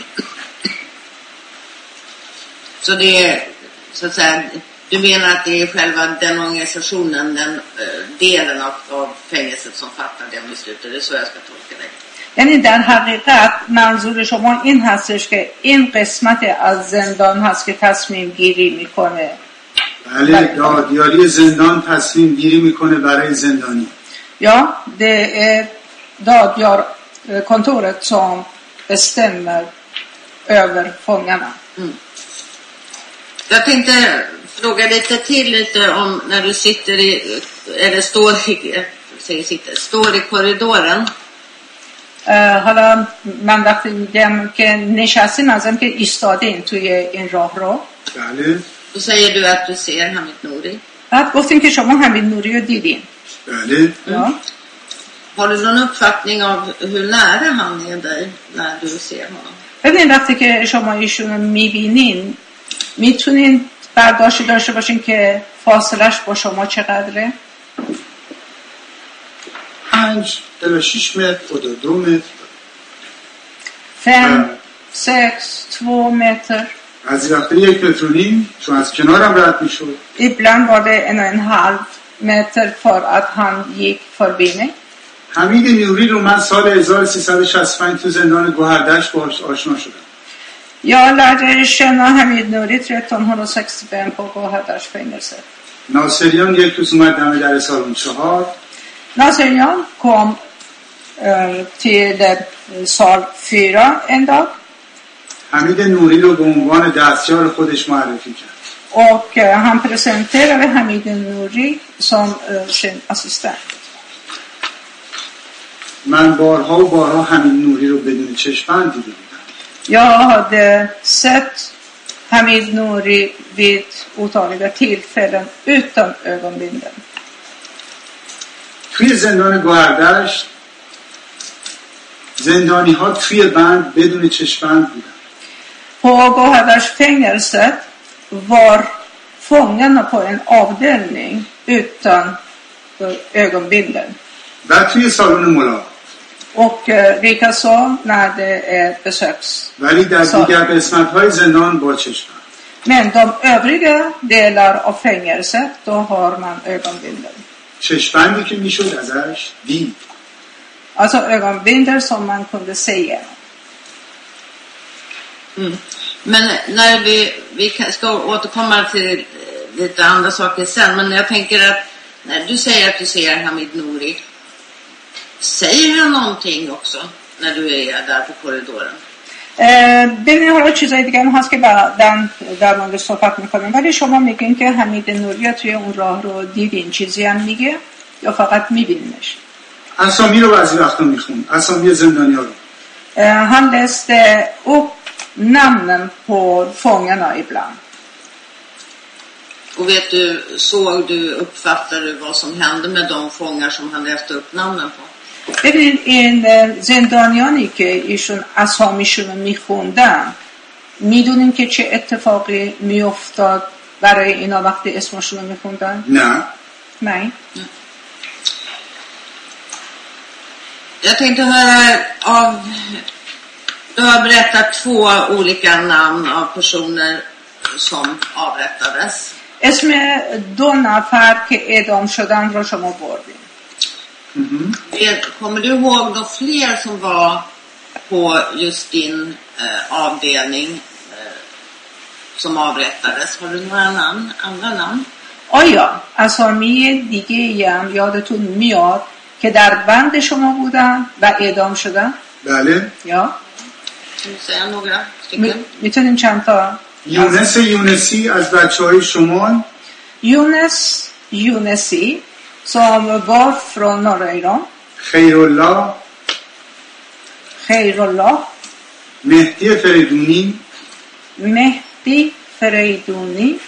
Så det är så att säga, du menar att det är själva den organisationen, den uh, delen av, av fängelset som fattar det beslutet? Det är så jag ska tolka det. یعنی در حقیقت منظور شما این هستش که این قسمت از زندان هست که تصمیم گیری میکنه. بله، دادیاری زندان تصمیم گیری میکنه برای زندانی. Ja, det är dadjarkontoret som bestämmer över fångarna. Mm. Jag tänkte fråga lite till lite om när du sitter i, eller står i, säger sitter, står i korridoren. حالا من وقتی میگم که نشستین ازم که ایستادین توی این راه رو. بله. Då säger du att du ser Hamid Nouri. بعد گفتین که شما حمید نوری رو دیدین. بله. Ja. Har du någon uppfattning av hur nära han är dig när du ser honom? ببینید وقتی که شما ایشون رو میبینین میتونین برداشتی داشته باشین که فاصلش با شما چقدره؟ پنج تا شش متر و دو متر. فم، سکس، två meter. از وقتی یک متر و نیم، چون از کنارم رد میشد. Ibland var det en och en halv meter för att han gick förbi mig. حمید نوری رو من سال هزار و سیصد و شصت و پنج تو زندان گوهردشت باهاش آشنا شدم. Jag lärde känna Hamid Nouri tretton sextiofem på Gåhärdars-fängelset. ناصریان یک روز اومد دم در سالن چهار. Naserian kom eh, till eh, sal fyra en dag. حمید نوری رو به عنوان دستیار خودش معرفی کرد. Och eh, han presenterade Hamid Nouri som eh, sin assistent. من بارها و بارها حمید نوری رو بدون چشم‌بند دیده بودم. Jag hade sett Hamid Nouri vid otaliga tillfällen utan ögonbindeln. توی زندان گوهردشت زندانی ها توی بند بدون چشم‌بند بودن. På Gåhärdars-fängelset var fångarna på en avdelning utan ögonbindel. و توی سالن ملاقات. Och eh, likaså när det är besöks. ولی در دیگر قسمت‌های زندان با چشم. Men de övriga delar av fängelset, då har man ögonbindel. چشم‌بندی که میشد ازش دید. Alltså ögonbindel som man kunde se. Mm. Men när vi, vi ska återkomma till lite andra saker sen, men jag tänker att när du säger att du ser Hamid Nouri, säger han någonting också när du är där på korridoren? ببینید حالا چیزای دیگه هم هست که بعداً در مورد صحبت میکنیم، ولی شما میگین که حمید نوری توی اون راه رو دیدین، چیزی هم میگه یا فقط میبینیمش؟ اسامی رو بعضی وقتا میخون، اسامی زندانیا رو. Han läste upp namnen på fångarna ibland. Och vet du, såg du, uppfattade du vad som hände med de fångar som han läste upp namnen på? ببینید این زندانیانی که ایشون اسامیشون رو میخوندن، میدونین که چه اتفاقی میافتاد برای اینا وقتی اسمشون رو میخوندن؟ نه. Nej. Jag tänkte höra av, du har berättat två olika namn av personer som avrättades. اسم دو نفر که اعدام شدن رو شما بردین. Mm-hmm. Kommer du ihåg några fler som var på just din eh, avdelning eh, som avrättades? Har du några namn, andra namn? آیا اسامی دیگه هم یادتون میاد که در بند شما بودن و اعدام شدن؟ بله. یا؟ säga några stycken. میتونیم چند تا؟ یونس یونسی از بچه‌های شمال. یونس یونسی som var från norra Iran. خیرالله. خیرالله. مهدی فریدونی. مهدی فریدونی.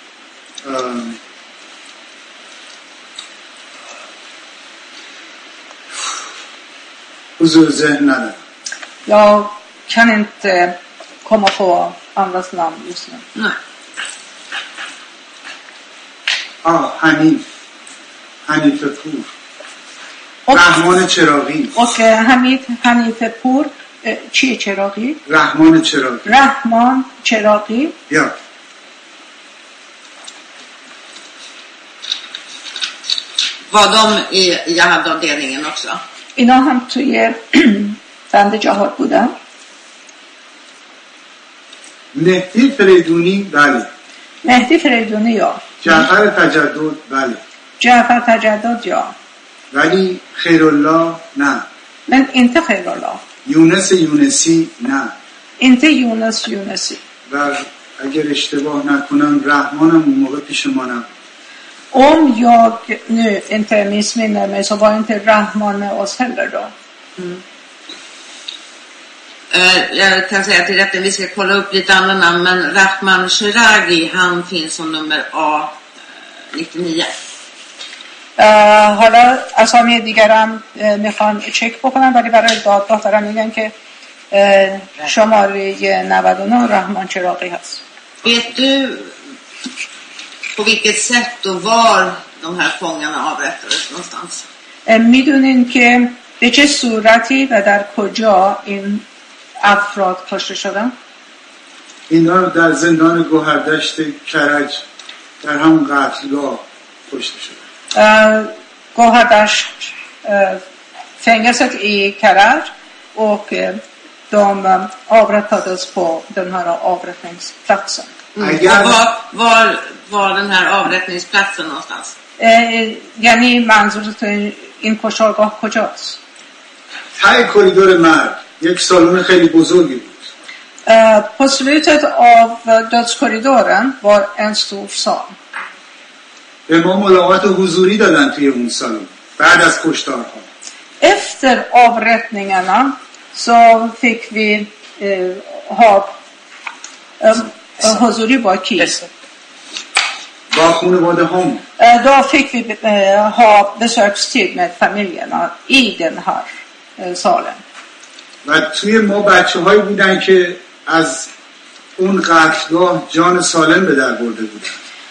حضور ذهن ندارم. Jag kan inte komma på andras namn just nu. Nej. آه حنیف. حنیف پور. رحمان چراغی. Och Hamid Hanif Pur چیه چراغی؟ رحمان چراغی. رحمان چراغی. یا. Var de i Jihad-avdelningen också? اینا هم توی بند جهاد بودن. مهدی فریدونی بله. مهدی فریدونی یا. جعفر تجدد بله. جعفر تجدد یا. ولی خیرالله نه. من inte خیرالله. یونس یونسی نه. inte یونس یونسی. و اگر اشتباه نکنم رحمانم اون موقع پیش ما نبود. Om jag nu inte missminner mig så var inte Rahman med oss heller då. Mm. Uh, jag kan säga till rätten, vi ska kolla upp lite andra namn, men Rahman Shiragi, han finns som nummer A nittionio. حالا اسامی دیگرم میخوان چک بکنم، ولی برای دادگاه دارم میگن که شماره نود و نه رحمان چراغی هست. Vet du på vilket sätt och var de här fångarna avrättades någonstans? میدونین که به چه صورتی و در کجا این افراد کشته شدن؟ اینا در زندان گوهردشت کرج در همون قتلگاه کشته شدن. Gåhardasht fängelset i Karaj, och de avrättades på den här avrättningsplatsen. Mm. Och var, var var den här avrättningsplatsen någonstans? یعنی منظورتون این کشتارگاه کجاست؟ ته کریدور مرگ یک سالن خیلی بزرگی بود. På slutet av dödskorridoren var en stor sal. به ما ملاقات حضوری دادن توی اون سالن بعد از کشتارها. Efter avrättningarna så fick vi eh, ha eh, حضوری با کی؟ با خانواده هم. Då fick vi eh, ha besökstid med familjerna i den här eh, salen. و توی ما بچه‌هایی بودن که از اون قتلگاه جان سالم به در برده بودن.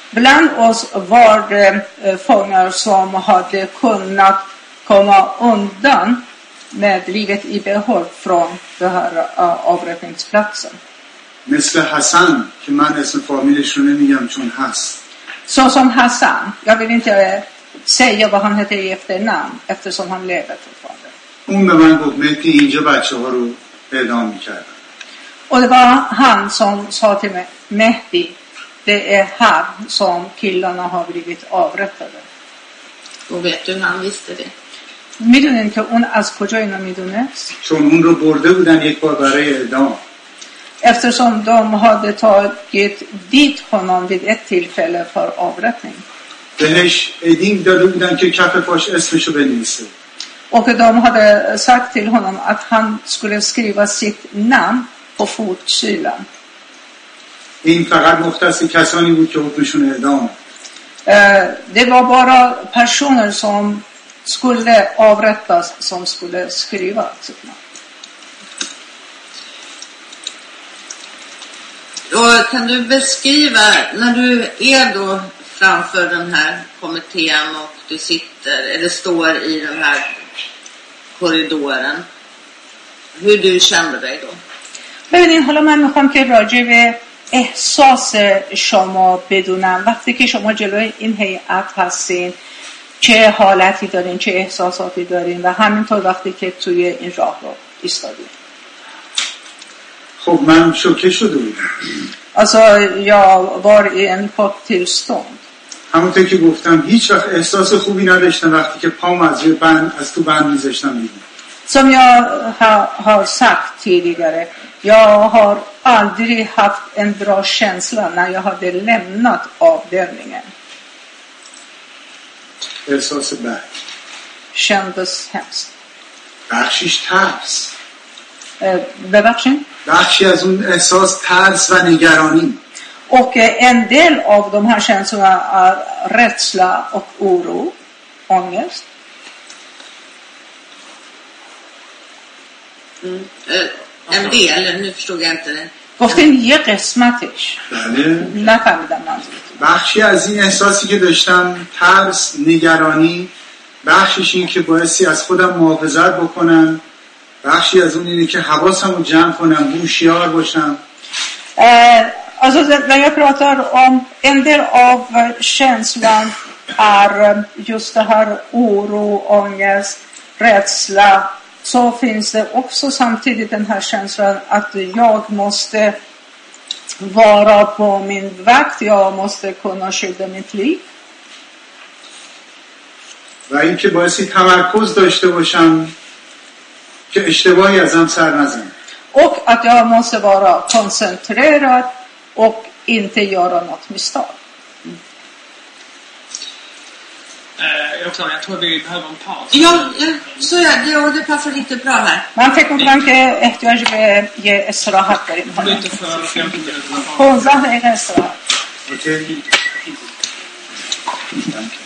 Bland oss var det fångar som hade kunnat komma undan med livet i behåll från den här avrättningsplatsen. مثل حسن که من اسم فامیلش رو نمیگم چون هست. Så som Hassan. Jag vill inte säga vad han heter i efternamn eftersom han lever fortfarande. اون به من گفت مهدی اینجا بچه‌ها رو اعدام می‌کردن. Och det var han som sa till mig, Mehdi, det är här som killarna har blivit avrättade. Och vet du hur han visste det? میدونین که اون از کجا اینو میدونست؟ چون اون رو برده بودن یک بار برای اعدام. Eftersom de hade tagit dit honom vid ett tillfälle för avrättning. بهش ادینگ داده بودن که کف پاش اسمشو بنویسه. Och de hade sagt till honom att han skulle skriva sitt namn på fotkylan. این فقط مختص کسانی بود که حکمشون اعدام. Det var bara personer som skulle avrättas som skulle skriva sitt namn. Och kan du beskriva när du är då framför den här kommittén och du sitter eller står i den här korridoren hur du kände dig då? ببینین حالا من میخوام که راجع به احساس شما بدونم وقتی که شما جلوی این هیئت هستین چه حالتی دارین چه احساساتی دارین و همینطور وقتی که توی این راه رو ایستادین. خب من شوکه شده بودم. Alltså jag var i en chocktillstånd. همونطور که گفتم هیچ وقت احساس خوبی نداشتم وقتی که پام از روی بند از تو بند میذاشتم بیرون. Som jag har, har sagt tidigare, jag har aldrig haft en bra känsla när jag hade lämnat avdelningen. احساس بد. Kändes hemskt. بخشیش ترس. ببخشید؟ بخشی از اون احساس ترس و نگرانی. Och en del av de här känslorna är rädsla och oro, ångest. Mm. En del, nu förstod jag inte det. گفتین یه قسمتش. بله. نفهمیدم منظورتون. بخشی از این احساسی که داشتم ترس، نگرانی، بخشش این که بایستی از خودم محافظت بکنم، بخشی از اون اینه که حواسم رو جمع کنم، هوشیار باشم. Alltså när jag pratar om en del av känslan är just det här oro, ångest, rädsla, så finns det också samtidigt den här känslan att jag måste vara på min vakt, jag måste kunna skydda mitt liv. و این که بایستی تمرکز داشته باشم که اشتباهی ازم سر نزنه. Och att jag måste vara koncentrerad och inte göra något misstag. Mm. Eh, också, jag tror vi behöver en paus. Ja, ja så ja, det, och det passar lite bra här. من فکر می‌کنم که احتیاج به یه استراحت داریم. Lite för femton minuter. پانزده دقیقه استراحت. اوکی.